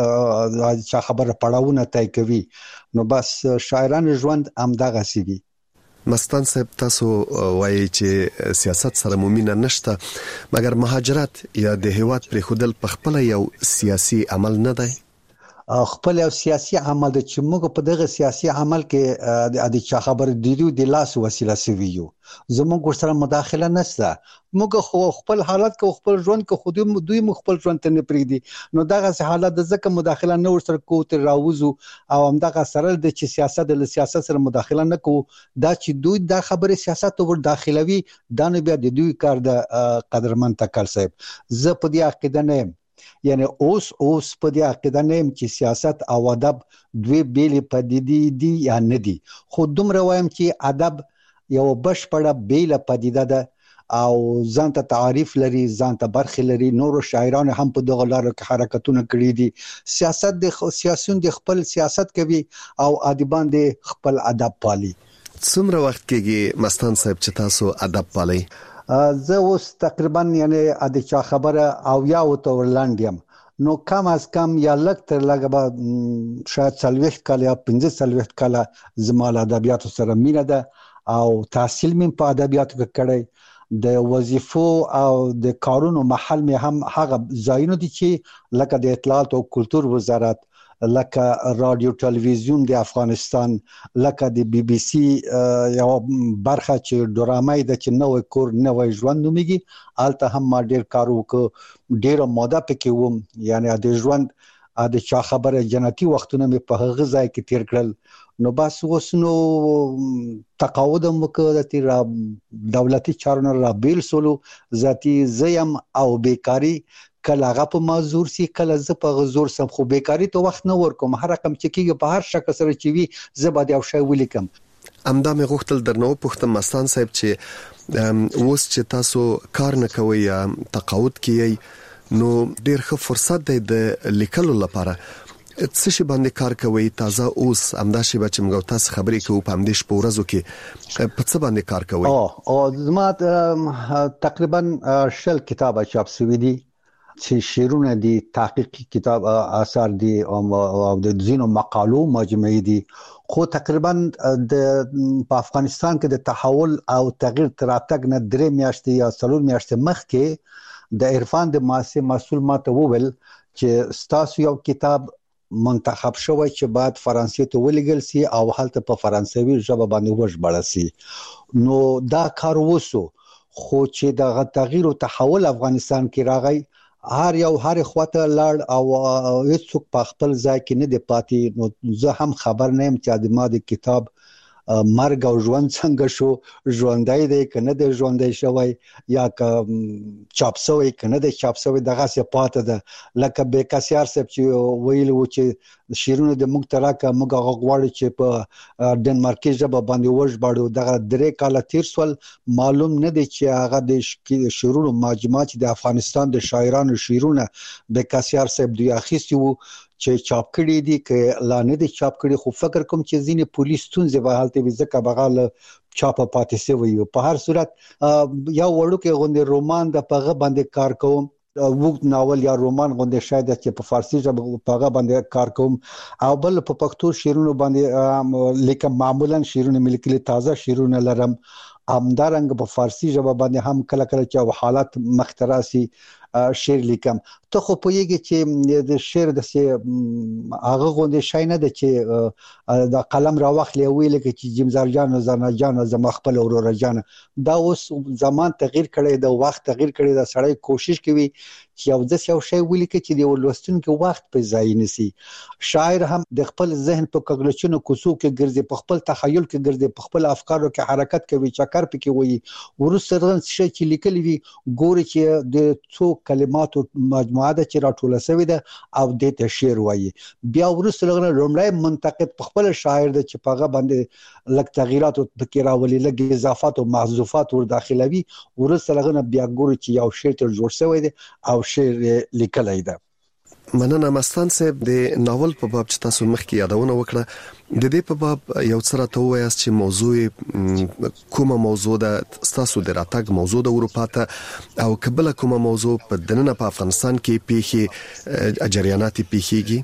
چا خبره پړاوونه تای کوي. نو بس شاعران ژوند همدغه څه دي. مستان صاحب تاسو وایي چې سیاست سره ممینه نشته، مګر مهاجرت یا د هیواد پر خودل په خپل یو سیاسي عمل نه دی. خپل یو سیاسي عمل د چې موږ په دغه سیاسي عمل کې د چا خبر دیدو د لاس وسیله سویو، زموږ سره مداخله نشته. موږ خو خپل حالت کو خپل ژوند کو خو دوی خپل ژوند ته نه پریدي. نو دغه حالت د ځکه مداخله نه ورسره کو تر راوځو او هم دغه سره د چې سیاست سره مداخله نه کو، دا چې دوی د خبره سیاست ور داخلوي دا نه بیا د دوی کار د قدرمن تکل صاحب. زه په دې عقیده نه یم، یعنی اوس په دې عقیده نه یم چې سیاست او ادب دوی بیل پدیدې دي یا نه دي. خو دومره وایم چې ادب یو بشپړه بیل پدیده ده او ځان ته تعریف لري، ځان ته برخه لري. نور شاعران هم په دغه لارو کې حرکتونه کړي دي. سیاسيون د خپل سیاست کوي او ادیبان د خپل ادب پالي. څومره وخت کېږي مستان صاحب چې تاسو ادب پالي؟ زه اوس تقریبا یعنی د چا خبره او یا وته ورلاندیم، نو کم از کم یا لږ تر لږه به شاید 40 کال یا 45 کال زما له ادبیاتو سره مینه ده او تحصیل مې په ادبیاتو کې کړی. د وظیفو او د کارونو محل مې هم هغه ځایونه دي چې لکه د اطلاعات او کلتور وزارت، لکه رادیو تلویزیون د افغانستان، لکه د بي بي سي یو برخه چې ډرامای د چې نوې کور نوې ژوند نوميږي، الته هم ما ډیر کار وکړ، ډیر موده پکې وم. یعنی د ژوند د چا خبره جنتی وختونه مې په هغه ځای کې تیر کړل. نو بس اوس نو تقاعد وکړ د دولتي چارو را بیل سولو، ذاتی زیم او بیکاری کله هغه په مازور سي کله ز په غزور سم، خو بیکاری ته وخت نه ورکوم. هر رقم چې کیږي په هر شکل سره چې وي زه به یو شی ولیکم. امدا مې غوښتل درنو پوښتنه مستان صاحب چې اوس چې تاسو کار نه کوي یا تقاعد کوي نو ډیر ښه فرصت دی د لیکلو لپاره. څه شي باندې کار کوي تازه اوس امدا شي چې موږ تاسو خبرې کوو په همدې شپه ورځو کې په څه باندې کار کوي؟ او زما تقریبا 10 کتابه چاپ شوي دي چې شعرونه دي، تحقیقي کتاب آثار دي او د ځینو مقالو مجموعه دي. خو تقریبا په افغانستان کې د تحول او تغییر تراتګ نه 3 میاشتې یا 4 میاشتې مخکې د عرفان د مسؤل ماته وویل چې ستاسو یو کتاب منتخب شوی چې بعد فرانسې ته ولېګل سي او هلته په فرانسوي ژبه باندې وژباړل سي. نو دا کار وسو، خو چې د تغییر او تحول افغانستان کې راغی هر خواته لاړ او هیڅوک په خپل ځای کې نه دی پاتې. نو زه هم خبر نه یم چې د ما د کتاب مرګ او ژوند څنګه شو، ژوندای دی کنه د ژوندای شوی یا چاپ شوی کنه د چاپ شوی دغه څه پاتې ده. لکه بیکاسیار صاحب چې ویل و چې شیرونه د موږ تراکه موږ غواړو چې په ډنمارکي ژبه باندې وژباړو. دغه 3 کال تیر سول، معلوم نه دی چې هغه د شیرونو مجموعه چې د افغانستان د شاعرانو شیرونه بیکاسیار صاحب دوی اخیستي وو چې چاپ کړي دي که لا نه دي چاپ کړي. خو فکر کوم چې ځینې پولیس تونځي به حالت وي ځکه بغاله چاپ پاتې شوی وي. په هر صورت یو وړوکی غونډه رومان د پغه باندې کار کوم، وګت ناول یا رومان غونډه شاید چې په فارسی ژبه پغه باندې کار کوم او بل په پښتو شعرونو باندې لیکم. معمولا شعرونه ملکلي تازه شعرونه لرم، همدارنګ په فارسی ژبه باندې هم کله کله چې حالات مختراسي شعر لیکم. ته خو پوهیږي چې د شعر د هغه غونډه شای نه ده چې د قلم را واخلي ویل کې چې جمزار جان او زنا جان زما خپل اورور جان. دا اوس زمان تغییر کړي، د وخت تغییر کړي، د سړی کوشش کوي چې یو شی ولیکي چې د ولوستونکو وخت په ځای نسی. شاعر هم د خپل ذهن په کګلچونو کوڅو کې ګرځي، په خپل تخیل کې ګرځي، په خپل افکارو کې حرکت کوي، چکر پکې وي. ورسره څه چې لیکلي وي ګوري چې د څو کلماتو مجموعه ده چې راټوله شوې ده او د ته شعر وایي. بیا ورسره لومړی منتقد په خپل شاعر ده چې په هغه باندې لږ تغییرات پکې راولي، لږ اضافات او محذوفات ور داخلوي، ورسره بیا ګوري چې یو شعر تر جوړ شوی دی او شعر لیکلی ده. مننه مستان صاحب. د ناول په باب چې تاسو مخکې یادونه وکړه، د دې په باب یو څه راته وایاست چې موضوع کومه موضوع ده؟ تاسو د راتګ موضوع د اروپا ته او قبل کومه موضوع په دننه په افغانستان کې پیښې جریانات پیښیږي؟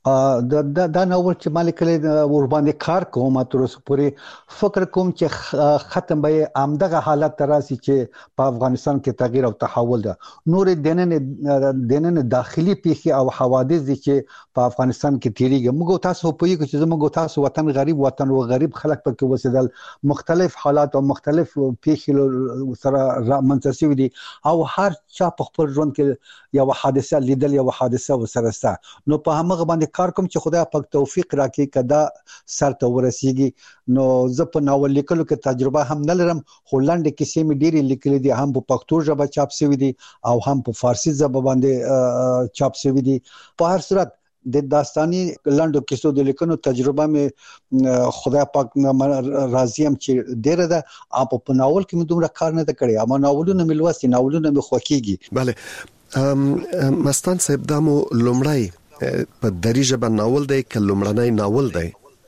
دا ناول چې مالک له ور باندې کار کوم تر اوسه پورې فکر کوم چې ختم به امدغه حالت تراسي چې په افغانستان کې تغییر او تحول ده. نور دننه داخلي پیښې او حوادث چې په افغانستان کې تیریږي. موږ تاسو په یو چې موږ تاسو وطن غریب وطن او غریب خلک پکې وسیدل، مختلف حالات او مختلف پیښې سره منځسي دي او هر چا په خپل ژوند کې یو حادثه لیدل، یو حادثه وسره سره. نو په هغه باندې کار کوم چې خدای پاک توفیق راکړي کدا سر ته ورسیږي. نو زه په ناول لیکلو کې تجربه هم نه لرم، خو لاندې کیسې مې ډېری لیکلې دي، هم په پښتو ژبه چاپ شوی دي او هم په فارسی ژبه باندې چاپ شوی دي. په هر صورت د داستاني لاندو کیسو د لیکنو تجربه مې خدای پاک نه راضي هم چې ډېره ده. په ناول کې مې دومره کار نه کړی، اما ناولونه مې لوستي، ناولونه مې خوښیږي. بله مستان صاحب، دا مو لومړی په دری ژبه ناول دی که لومړنی ناول دی؟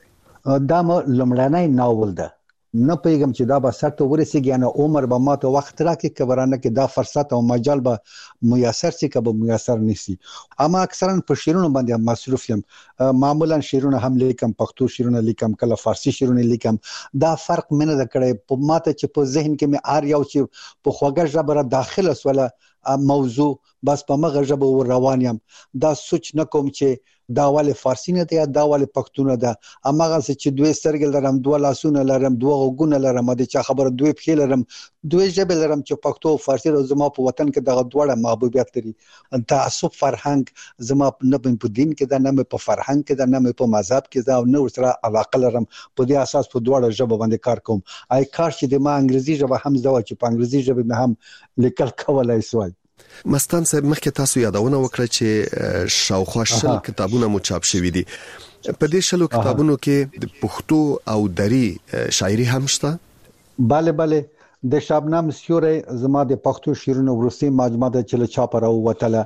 دا مو لومړنی ناول ده. نه پیغام چې دا به سر ته ورسیږي، نه عمر به ماته وخت راکړي کبرانه کې دا فرصت او مجال به میسر سي کبه میسر نشي. اما اکثرا په شیرونو باندې مصروف یم. معمولا شیرونه هم لیکم، پښتو شیرونه لیکم، کله فارسی شیرونه لیکم. دا فرق مې نه کړی په ماته چې په ذهن کې مې ار یو چې په خوږه ژبه را داخله سوله موضوع بس په مغه ژبه ور روان یم. دا سوچ نکوم چې دا ول فارسی نه دی، دا ول پښتو نه ده. امغه چې دوی سترګل لرم، دوه لاسونه لرم، دوه غوګونه لرم، د چا خبره دوی په لرم، دوی ژبه لرم چې پښتو او فارسی زما په وطن کې دغه دوړه محبوبیت لري. تعصب فرهنګ زما نه په دین کې ده، نه په فرهنګ کې ده، نه په مذهب کې ده، او نه ورسره علاقه لرم. په دې اساس په دوړه ژبه باندې کار کوم. آی کار چې د ما انګریزي ژبه هم زده چې په انګریزي ژبه مې هم لیکل کولای سوای. مستان صاحب، مخکې تاسو یادونه وکړه چې شاوخوا 10 کتابونه مو چاپ شوي دي. په دې 10 کتابونو کې د پښتو او دری شاعري هم شته؟ bale د شابنام سیوري زما د پښتو شعرونو ورسي مجموعه د چله چاپ راو وتله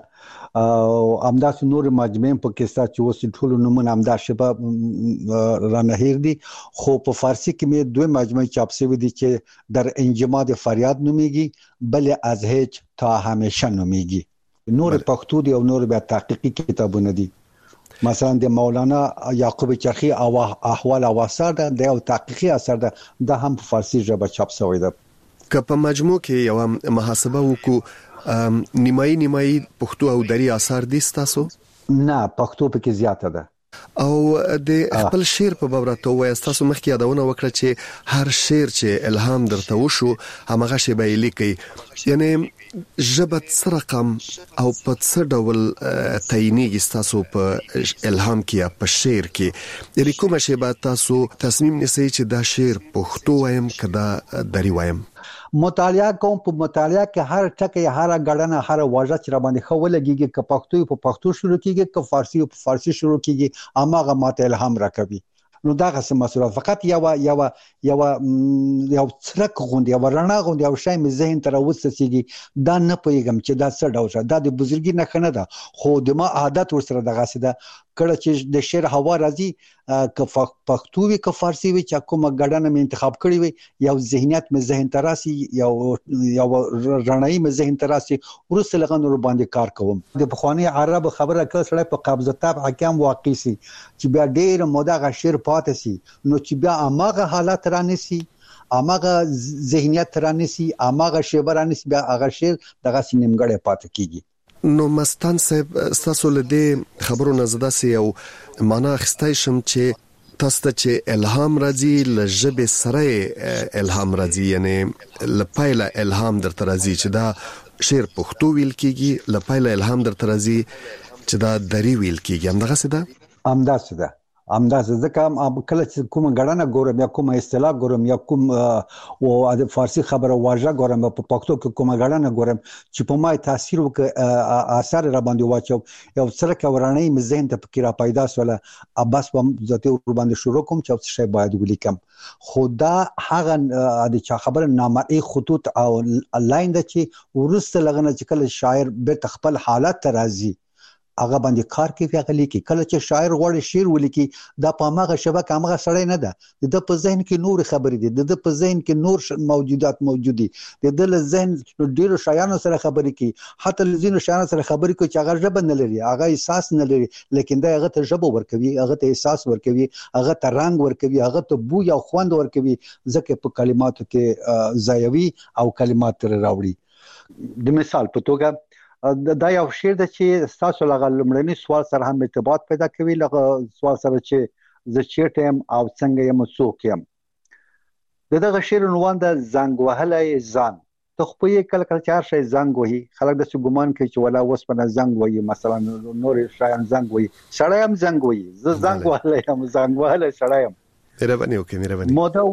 او امداس نور مجموعه په کې سات چې وسې ټول نمونه امداس شبه رانهیر دي. خو په فارسی کې مې دوه مجموعه چاپ شوی دي چې در انجماد فریاد نوميږي، بل از هیچ تا همیشه نوميږي. نور پښتو دي او نور بیا تحقیقي کتابونه دي. مثلا د مولانا یعقوب چرخی او احوال او اثر د یو تحقیقي اثر ده هم په فارسی ژبه چاپ شوی ده. که په مجموع کې یو محاسبه وکړو، نیمایي پښتو او دری اثر دي تاسو؟ نه، پښتو پکې زیاته ده. او د خپل شعر په باب راته وایي، تاسو مخکې یادونه وکړه چې هر شعر چې الهام درته وشو همغه شی به لیکي. یعنی ژبه څه رقم او په څه ډول تعینېږي تاسو په الهام کې په شعر کې؟ یعنی کومه شی به تاسو تصمیم نیسئ چې دا شعر پښتو وایم که دا دری وایم؟ مطالعه کوم. په مطالعه کې هر ټکی، هر غړنه، هر واژه چې را باندې خو لګيږي، که پښتو په پښتو شروع کیږي، که فارسی په فارسی شروع کیږي، اماغه ماته الهام راکوي. نو دا غسه مسوله فقط یو څرک غوندي، یو رڼا غوندي، یو شی مې ذهن ته راوڅسيږي. دا نه پوهیږم چې دا څه ډول ده. دا د بزرګي نه خنه ده، خو د ما عادت ورسره دغه سده کړه چې د شعر هوا راځي، که پښتو وي که فارسی وي، چې کومه غړنه مې انتخاب کړی وي، یو ذهنیت مې ذهن ته راسي، یو رڼایي مې ذهن ته راسي، ورسره لغون ور باندې کار کوم. د بخوانی عرب خبره کړه سره په قبضه تاب حکم واقع سي چې بیا ډېر موده غشر پاتې سي، نو چې بیا اماغه حالت رانسي، اماغه ذهنیت رانسي، اماغه شعر رانسي، بیا هغه شعر دغه سینمګړې پاتې کیږي. نو مستان صاحب، تاسو له دې خبرو نه زده سي او معنا اخستای شم چې تاسو ته چې الهام راځي له ژبې سره الهام راځي، یعنی لپایله الهام درته راځي چې دا شعر پښتو ویل کیږي، لپایله الهام درته راځي چې دا دری ویل کیږي. همدغه څه ده؟ همداسې ده. همداسې ځکه کله چې کوم غړنه ګورم یا کوم اصطلاح ګورم یا کوم او د فارسی خبره واژه ګورم په پښتو کې کوم غړنه ګورم چې په ما تاثیر وکړ اثر را باندې واچو یو سره کورانه مې ذهن ته فکر پیدا سوله اباس په ذاته ور باندې شروع کوم چې څه شی باید ولیکم خدا هغه د چا خبره نامرئي خطوط او لاین د چې ورسته لغنه چې کله شاعر به خپل حالت ته راځي هغه باندې کار کوي هغه لیکي کله چې شاعر غوړي شعر ولیکي دا په هغه شبکه هغه سړی نه ده د په ذهن کې نور خبرې دي د په ذهن کې نور موجودات موجودي د ذهن ډیرو شایانو سره خبرې کوي حتی لزینو شایانو سره خبرې کوي چې هغه ژبه نه لري هغه احساس نه لري لیکن دا هغه ته ژبه ورکوي هغه ته احساس ورکوي هغه ته رنگ ورکوي هغه ته بو یا خوند ورکوي ځکه په کلماتو کې ځایوي او کلمات تر راوړي د مثال په توګه دا یو شعر د چې تاسو لغه لمړنی سوال سره هم ارتباط پیدا کوي لغه سوال سره چې ز چیرته او څنګه یم څوک یم دغه شعر عنوان د زنګ وهلای ځان ته خو یې کله کله چار شي زنګ وهي خلک د ګمان کوي چې ولا وس په زنګ وهي مثلا نور شایان زنګ وهي سړی هم زنګ وهي ز زنګ وهلای هم زنګ وهلای سړی هم مهرباني وکړئ مهرباني مودا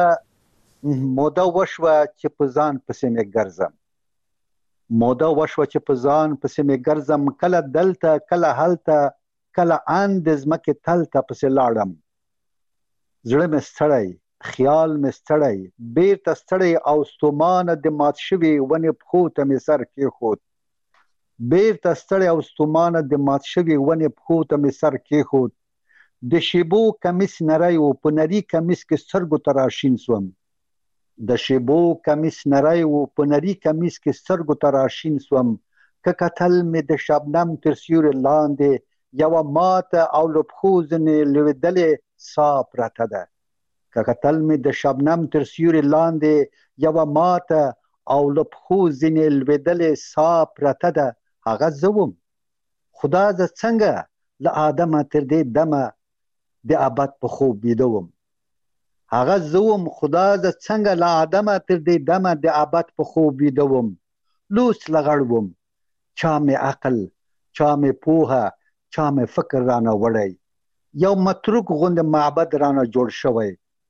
وشوه چې په ځان پسې مې ګرځم مودا وشوه چې په ځان پسې مې ګرځم کله دلته کله هلته کله اند زمکه تلته پسې لاړم زړه مې ستړی خیال مې ستړی بیرته ستړی او ستومانه د مات شوي ونې پښو ته مې سر کېښود بیرته ستړی او ستومانه د مات شوي ونې پښو ته مې سر کېښود د شیبو کمیس نری و په نری کمیس کې سترګو ته راشین سوم د شیبو کمیس نری و په نری کمیس کې سترګو ته راشین سوم که کتل مې د شبنم تر سیوري لاندې یوه ماته او له پښو ځینې لوېدلې ساه پرته ده که کتل مې د شبنم تر سیوري لاندې یوه ماته او له پښو ځینې لوېدلې ساه پرته ده هغه زه وم خدا زه څنګه له آدمه تر دې دمه د ابد په خوب بیده وم هغه زوم خدا ز څنګه لا ادمه تر دې دمه د ابد په خوب ویده وم لوس لغړوم چا مې عقل چا مې پوهه چا مې فکر رانه وړی یو متروک غوند معبد رانه جوړ شوی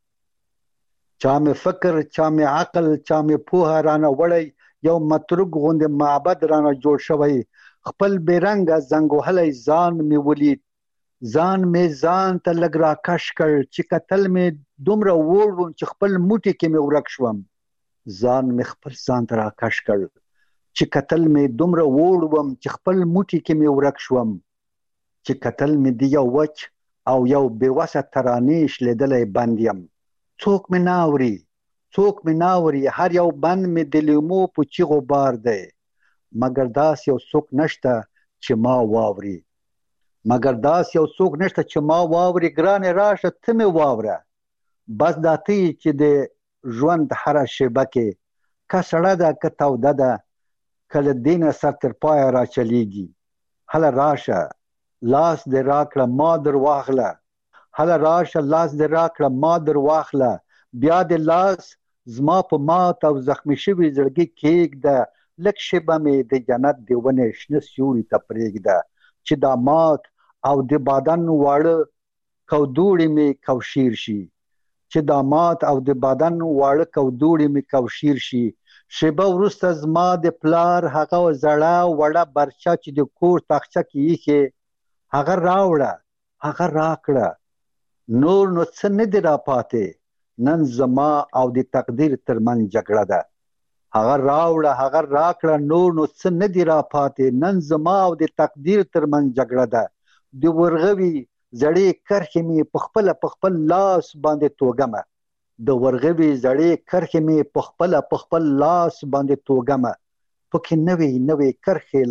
چا مې فکر چا مې عقل چا مې پوهه رانه وړی یو متروک غوند معبد رانه جوړ شوی خپل بیرنګ زنګ وهلی ځان مې ولید ځان مې ځان ته لږ راکش کړ چې کتل مې دومره وړ وم چې خپل موټي کې مې ورک شوم ځان مې خپل ځان ته راکش کړ چې کتل مې دومره وړ وم چې خپل موټي کې مې ورک شوم چې کتل مې د یو وچ او یو بېوسه ترانې شلېدلی بند یم څوک مې ناوري هر یو بند مې د لیمو په چیغو بار دی مګر داس یو څوک نشته چې ما واوري مګر داس یو څوک نشته چې ما واوري ګرانې راشه ته مې واوره بس دا ته چې د ژوند هره شیبه کې که سړه ده که توده ده که له دینه سر تر پایه راچلیږي هله راشه لاس دې راکړه ما در واخله هله راشه لاس دې راکړه ما در واخله بیا دې لاس زما په مات او زخمي شوي زړګي کېږده لږ شیبه مې د جنت د ونې شنه سیوري ته پرېږده چې دا مات او د بدن واړه کودوړې مې کوشیر شي چې دا مات او د بدن واړه کودوړې مې کوشیر شي شیبه وروسته زما د پلار هغه زړه وړه برچه چې د کور تاخچه کې ایښې هغه راوړه هغه راکړه نور نو څه نه دي راپاتې نن زما او د تقدیر ترمنځ جګړه ده هغه راوړه هغه راکړه نور نو څه نه دي راپاتې نن زما او د تقدیر ترمنځ جګړه ده د ورغوي زړې کرښې مې په خپل لاس باندې توګمه د ورغوي زړې کرښې مې په خپل لاس باندې توګمه پکې نوې کرښې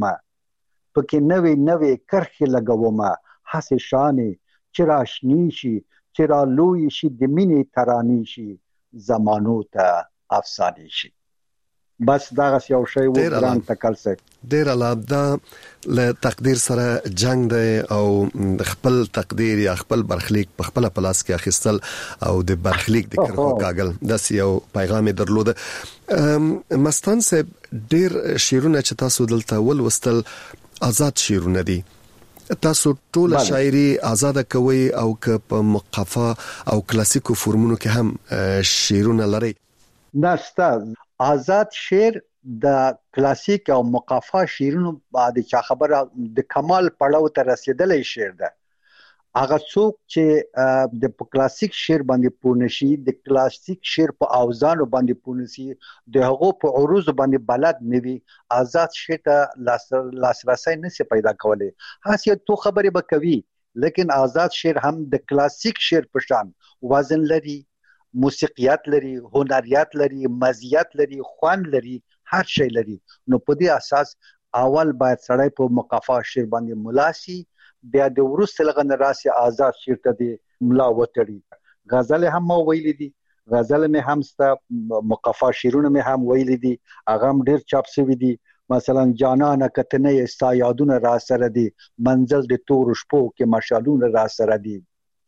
لګومه هسې شانې چې راشنی شي چې را لوی شي د مینې ترانې شي زمانو ته افسانې شي بس دغه یو شی و ګران تکل سي ډیر علاوه له تقدیر سره جنگ دی او خپل تقدیر یا خپل برخلیک په خپل پلاس کې اخیستل او د برخلیک د کرخو کاغل د یو پیغام درلوده مستان صاحب ډیر شیرونه چې تاسو دلته ولوستل آزاد شیرونه دي تاسو ټول شاعري آزاد کوي او که په مقفا او کلاسیکو فورمونو کې هم شعرونه لري؟ نسته آزاد شعر د کلاسیک او مقفا شعرونو بعد چا خبره د کمال پړاو ته رسیدلې شعر ده. هغه څوک چې د کلاسیک شعر باندې پونشي، د کلاسیک شعر په اوزان باندې پونشي، د هغو په عروض باندې بلد نوي، آزاد شعر ته لاسرسي نشي پیدا کولای. هڅه تو خبرې به کوي، لیکن آزاد شعر هم د کلاسیک شعر په شان وزن لري، موسیقیات لري، هنریات لري، مزیت لري، خوان لري، هر شی لري. نو په دې اساس اول باید سړی په مقفا شعر باندې ملاسي، بیا د ورسته لغن راسي آزاد شعر ته دی ملا وتړي. غزل هم ویلي دي، غزل مې هم ستا، مقفا شعرونه مې هم ویلي دي، هغه هم ډیر چاپ شوي دي. مثلا جانانه کتنه استا یادونه را سره دي، منزل د تور شپو کې مشالونه را سره دي.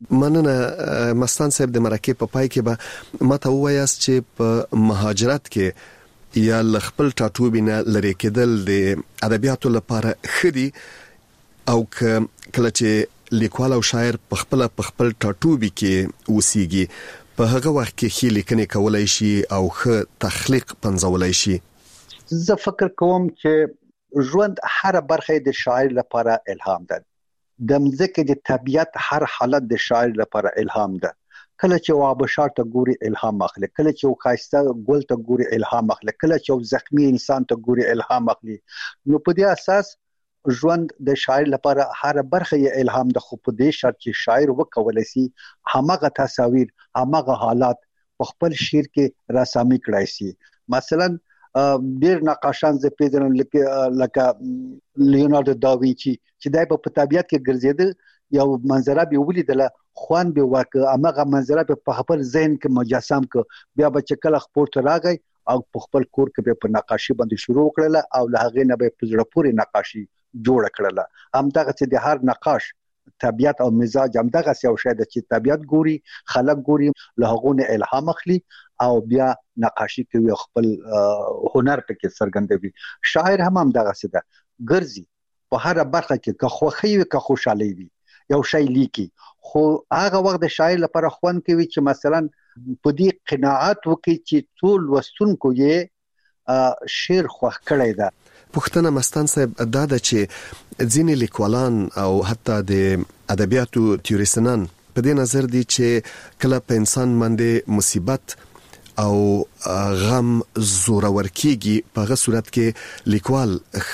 مننه مستان صاحب. د مرکه په پای کې به ماته وایاست چې په مهاجرت کې یا خپل ټاټوبینه لري کېدل د ادبیاتو لپاره خدي، او کله چې لیکوال او شاعر په خپل ټاټوبي کې وسیږي، په هغه وخت کې خې لیکنې کولای شي او ښه تخلیق پنځولای شي. زه فکر کوم چې ژوند هر برخه د شاعر لپاره الهام ده. د مځکه د طبیعت هر حالت د شاعر لپاره الهام ده. کله چې وابشار ته ګوري الهام اخلي، کله چې خاصه ګل ته ګوري الهام اخلي، کله چې زخمی انسان ته ګوري الهام اخلي. نو په دې اساس ژوند د شاعر لپاره هر برخه یې الهام ده، خو په دې شرط چې شاعر وکولای شي همغه تصاویر، همغه حالات په خپل شعر کې رسامي کړای شي. مثلا ډیر نقاشان ز پیژنم لکه لیوناردو داوینچي چې دای په طبیعت کې ګرځیدل، یو منظره به ولیدله، خوان به ورکه، همغه منظره په خپل ذهن کې مجسم ک، بیا به چې کله خپل ته راغی او په خپل کور کې په نقاشي باندې شروع کړله او له هغه نه به په زړه پورې نقاشي جوړ کړله. همدغه چې د هر نقاش طبیعت او مزاج همدغه یو شی د چې طبیعت ګوري، خلک ګوري، له هغه نه الهام اخلي او بیا نقاشي کوي، خپل هنر پکې څرګندوي. شاعر هم همدغه څه ده، ګرځي په هر برخه کې، که خوښي وي که خوشالي وي، یو شی لیکي. خو هغه وخت د شاعر لپاره خوان کوي چې مثلا په دې قناعت وکړي چې ټول وستونکو یې شعر خوښ کړی ده. پښتنه مستان صاحب دا ده چې ځینې لیکوالان او حتی د ادبیاتو تیوریسنان په دې نظر دي چې کله په انسان باندې مصیبت او غم زورور کیږي، په هغه صورت کې لیکوال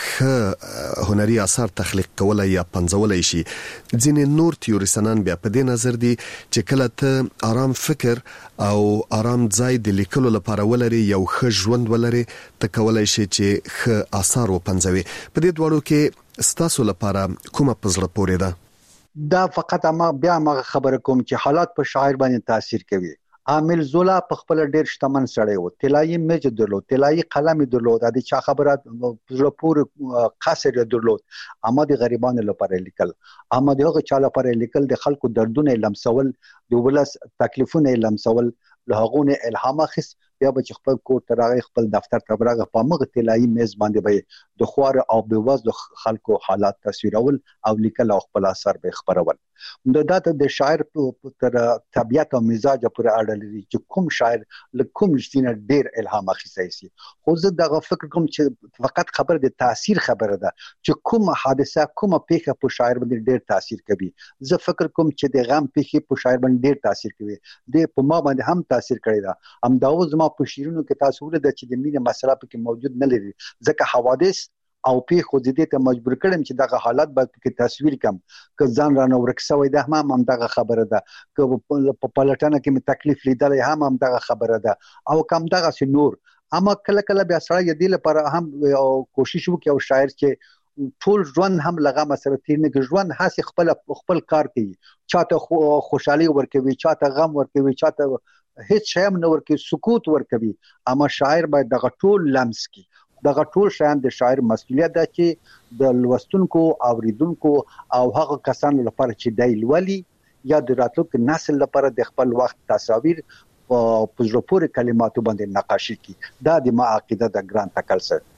ښه هنري اثار تخلیق کولای یا پنځولای شي. ځینې نور تیوریسنان بیا په دې نظر دي چې کله ته آرام فکر او آرام ځای د لیکلو لپاره ولري، یو ښه ژوند ولري، ته کولای شي چې ښه اثار وپنځوي. په دې دواړو کې ستاسو لپاره کومه په زړه پورې ده؟ دا فقط ما خبره کوم چې حالات په شاعر باندې تاثیر کوي. عامل زولا په خپل ډیر شتمن سړی و، طلایي میج درلود، طلایي قلم درلود، د چا خبره زړه پورې قصر درلود. اما د غریبانو لپاره لیکل، اما د هغه چا لپاره لیکل، د خلکو دردونه لمسول، د ولس تکلیفونه لمسول، له هغه نه الهام اخیست. بیا به خپل کور ته راغی، خپل دفتر ته راغی، په مغه طلایي میز باندې به د خوار او بېوزلو خلکو حالات تصویرول او لیکل او خپل اثر به خبرول. دا د شاعر تر طبیعت او مزاج پورې اړه لري چې کوم شاعر له کوم شتینه ډیر الهام اخیستی شي. خو زه دغه فکر کوم چې فقط خبر د تاثیر خبره ده چې کوم حادثه، کومه پیښه په شاعر باندې ډیر تاثیر کوي. زه فکر کوم چې د غم پیښه په شاعر باندې ډیر تاثیر کوي، د په ما باندې هم تاثیر کړی ده. همداوز ما په شعرونو کې تاسو ولید چې د مینې مسله پکې موجود نه لري، ځکه حوادث او پیښو د دې ته مجبور کړم چې دغه حالت به پکې تصویر کم، که ځان رانه ورکسوي ده هم دغه خبره ده، که په پلټنه کې مې تکلیف لیدل هم دغه خبره ده، او کم دغه نور. اما کله کله بیا سره دې لپاره هم کوشش وکړي او شاعر چې ټول ژوند هم لغه مسله تیر نه کې، ژوند هڅه خپل کار کوي، چاته خوشحالي ورکوي، چاته غم ورکوي، چاته هیڅ شی هم نه ورکوي، سکوت ورکوي. اما شاعر باید دغه ټول لمس کړي. دغه ټول شیان د شاعر مسؤلیت ده چې د لوستونکو، اوریدونکو او هغه کسانو لپاره چې دی لولي یا د راتلونکي نسل لپاره د خپل وخت تصاویر په زړه پورې کلماتو باندې نقاشي کړي. دا د ما عقیده ده ګران تکل سره.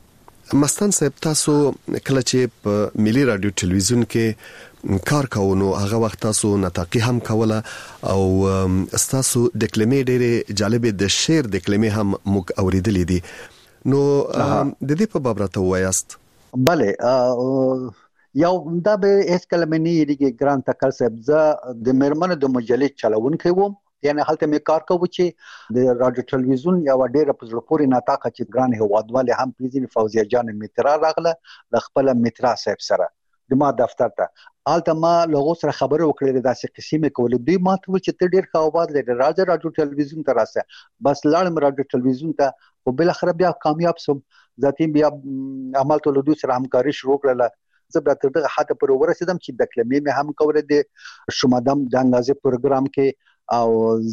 مستان صاحب تاسو کله چې په ملي رادیو ټلویزیون کې کار کوونو هغه وخت تاسو نطاقي هم کوله او تاسو د کلمې ډېرې جالبې د شعر د کلمې هم موږ اوریدلې دي نو د دې په باب راته وایاست. بله یو دا به اس کلمې نه یریږي ګران تکل صاحب زه د مرمنه د مجلې چلوونکی وم یعنی هلته مې کار کوو چې د رادیو ټلویزیون یو ډېره په زړه پورې نطاقه چې ګران هوادواله هم پیژني فوزیه جان میترا راغله د خپل میترا صاحب سره د ما دفتر ته الته ما لغو سره خبرو وکړې داسې قسمه کولې دوی ما ته چې ته ډېر ښه آواز لري راځه رادیو ټلویزیون ته راسه بس لاړم رادیو ټلویزیون ته او بل اخر بیا کامیاب شوم ذاتي بیا عمل ته له دوی سره همکاري شروع کړله زه بیا تر دغه حد پر ورسېدم چې د کلمې مې هم کوله د شومادم د انګازې پروګرام کې او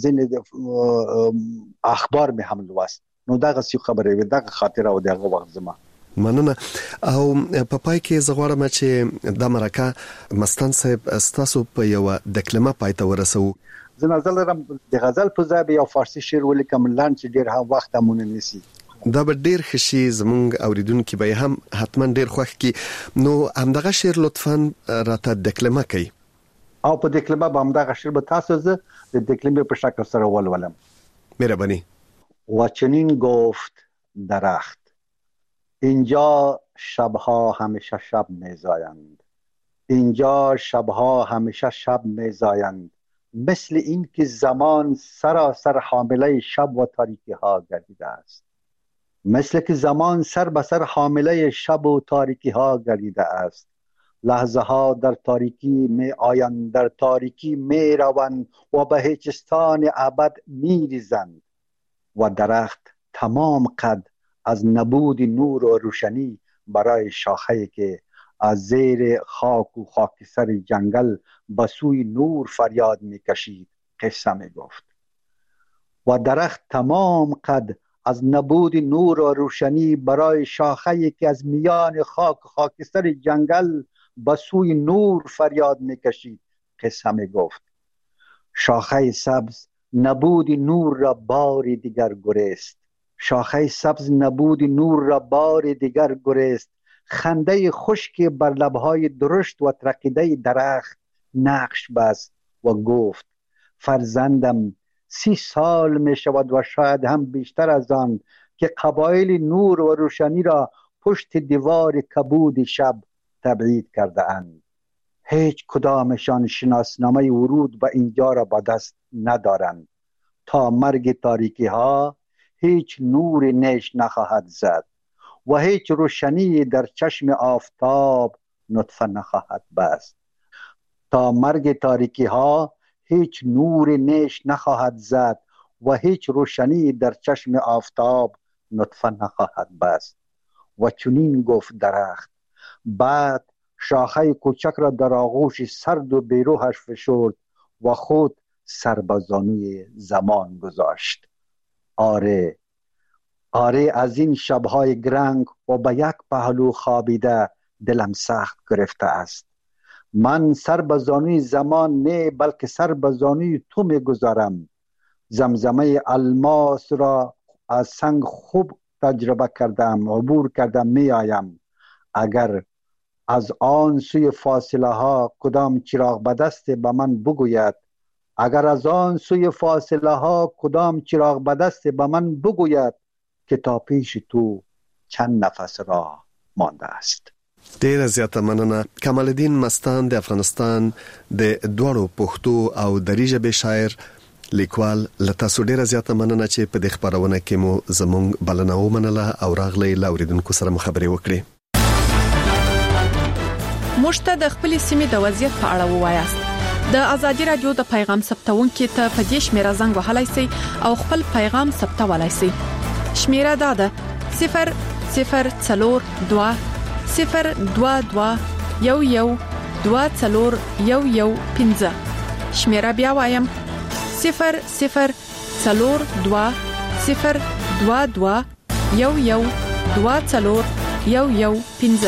ځینې اخبار مې هم لوست نو دغه څه خبرې وي دغه خاطره او دغه وخت زما مننه او په پای کې زغواړم چې د مرکه مستان صاحب تاسو په یو د کلمه پای ته ورسو زه نظر لرم د غزل په ځای یو فارسی شعر ولیکم لاند چې ډیر ها وخت مونږ نسی دا به ډیر خشي زمونږ اوریدونکو به هم حتما ډیر خوښ کی نو همدغه شعر لطفاً راته د کلمه کوي او په د کلمه به همدغه شعر به تاسو زه د کلمې په شکل سره ولولم. مهربانی. و چنین گفت درخت اینجا شبها همیشه شب میزایند اینجا شبها همیشه شب میزایند مثل این که زمان سراسر حامله شب و تاریکی ها گردیده است مثل که زمان سر به سر حامله شب و تاریکی ها گردیده است لحظه ها در تاریکی می آیند در تاریکی می روند و به هیچستان ابد می ریزند و درخت تمام قد از نبود نور و روشنی برای شاخه‌ای که از زیر خاک و خاکستر جنگل به سوی نور فریاد میکشید قصه میگفت و درخت تمام قد از نبود نور و روشنی برای شاخه‌ای که از میان خاک و خاکستر جنگل به سوی نور فریاد میکشید قصه میگفت شاخه سبز نبود نور را بار دیگر گریست شاخه سبز نبود نور را بار دیگر گریست خنده خشک بر لبهای درشت و ترقیده درخت نقش بست و گفت فرزندم 30 سال می شود و شاید هم بیشتر از آن که قبایل نور و روشنی را پشت دیوار کبود شب تبعید کرده اند هیچ کدامشان شناسنامه ورود به اینجا را به دست ندارند تا مرگ تاریکی ها هیچ نور نیش نخواهد زد و هیچ روشنی در چشم آفتاب نطفه نخواهد بست تا مرگ تاریکی ها هیچ نور نیش نخواهد زد و هیچ روشنی در چشم آفتاب نطفه نخواهد بست و چنین گفت درخت بعد شاخه کوچک را در آغوش سرد و بیروحش فشرد و خود سر به زانوی زمان گذاشت آره از این شبهای گرنگ و به یک پهلو خوابیده دلم سخت گرفته است من سر به زانوی زمان نه بلکه سر به زانوی تو میگذارم زمزمه الماس را از سنگ خوب تجربه کردم عبور کردم می آیم اگر از آن سوی فاصله ها کدام چراغ به دست به من بگوید اگر از آن سوی فاصله ها کدام چراغ به دست به من بگوید که تا پیش تو چند نفس راه مانده است. ډیره زیاته مننه. کمال الدین مستان د افغانستان د دوړو پښتو او دری ژبې شاعر لیکوال لته سو ډیره زیاته مننه چې په دې خبرونه کې مو زمونږ بلنه ومنله او راغلی لاوریدونکو سره مخابره وکړي. مشته د خپل سیمې د وضعیت په اړه ووایاست. د ازادي رادیو د پیغام ثبتونکو ته په دې شمیره زنګ وهلای شئ او خپل پیغام ثبتولای شئ. شمیره دا ده 002 022 11 2415. شمیره بیا وایم 002 022 11 2415.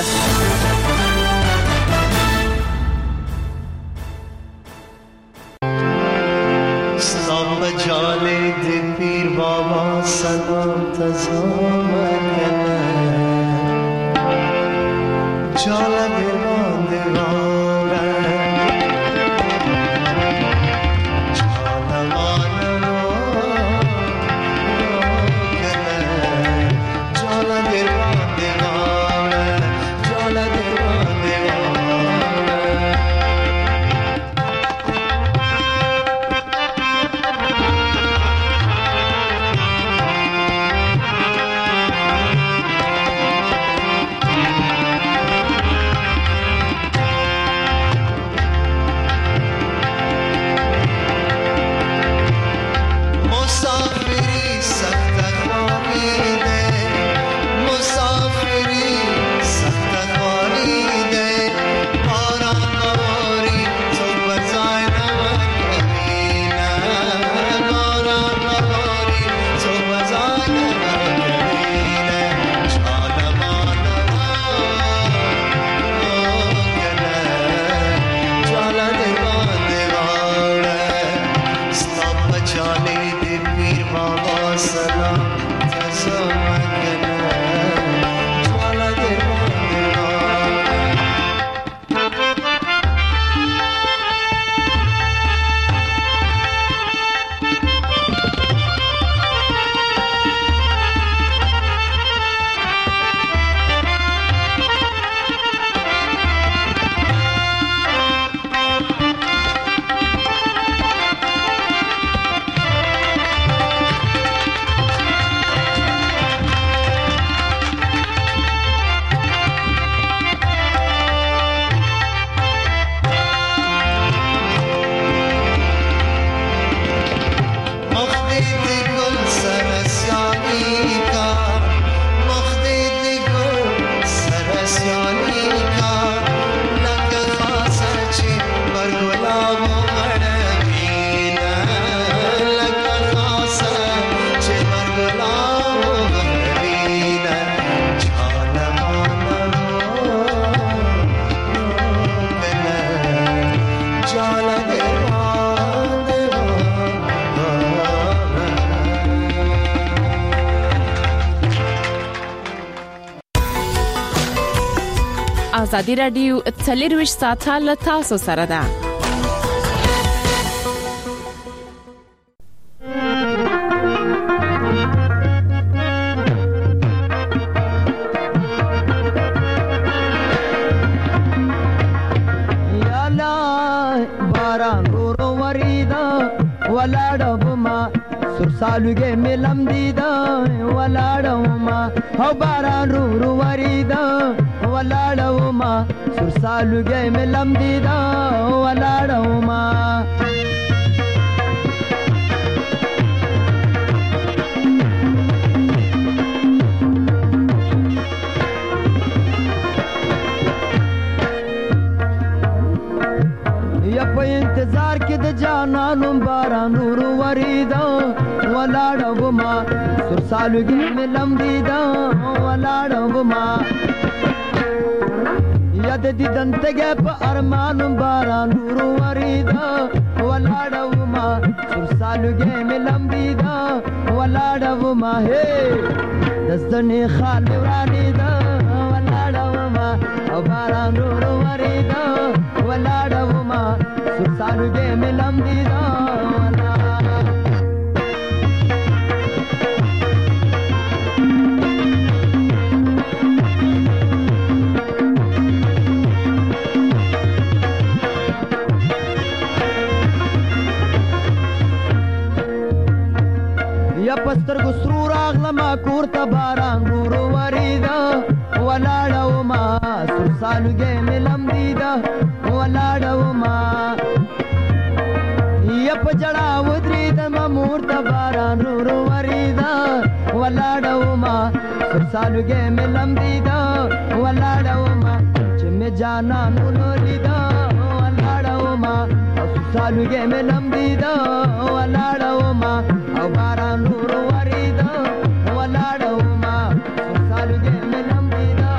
جاله دی پیر بابا سلام تزام کنه ازادي رادیو 24 ساعته له تاسو سره ده. سالوگه ملم دیدا ولاړوما او باران رو وریدا ولاړوما سر سالوگه ملم دیدا ولاړوما یا په انتظار کې د جانانو باران رو وریدا ولاړوما سر سالوگه ملم دیدا ولاړوما یاد دیدن تګه په ارمان باران ورو وریدا ولاړوما سر سالوگه ملم دیدا ولاړوما هي دستنی خال ورانی دا ولاړوما او باران ورو وریدا ولاړوما سر سالوگه ملم دیدا یا پستر کو سرور اغلما کورته باران ورو وریدا ولاړوما سر سالوگه ملم دیدا ولاړوما یا پجړا ودری د مور ته باران ورو وریدا ولاړوما سر سالوگه ملم دیدا ولاړوما چې می جانا نو لیدا ولاړوما سر سالوگه ملم دیدا ولاړوما او باران ورو وریدا ولاړوما سر سالوگه ملم دیدا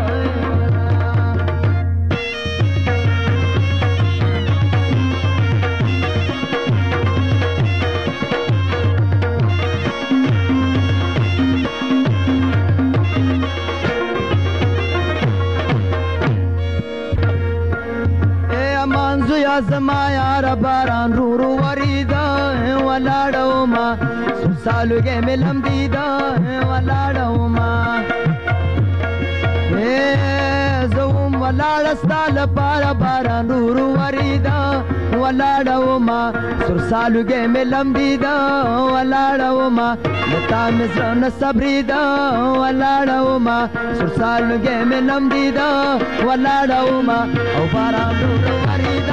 زما یار باران رو وریدا ولاړوما سر سالوگه ملم دیدا ولاړوما زوم ولاړستا لپاره باران رو وریدا ولاړوما سر سالوگه ملم دیدا ولاړوما لتا مزرن صبریدا ولاړوما سر سالوگه ملم دیدا ولاړوما او باران رو وریدا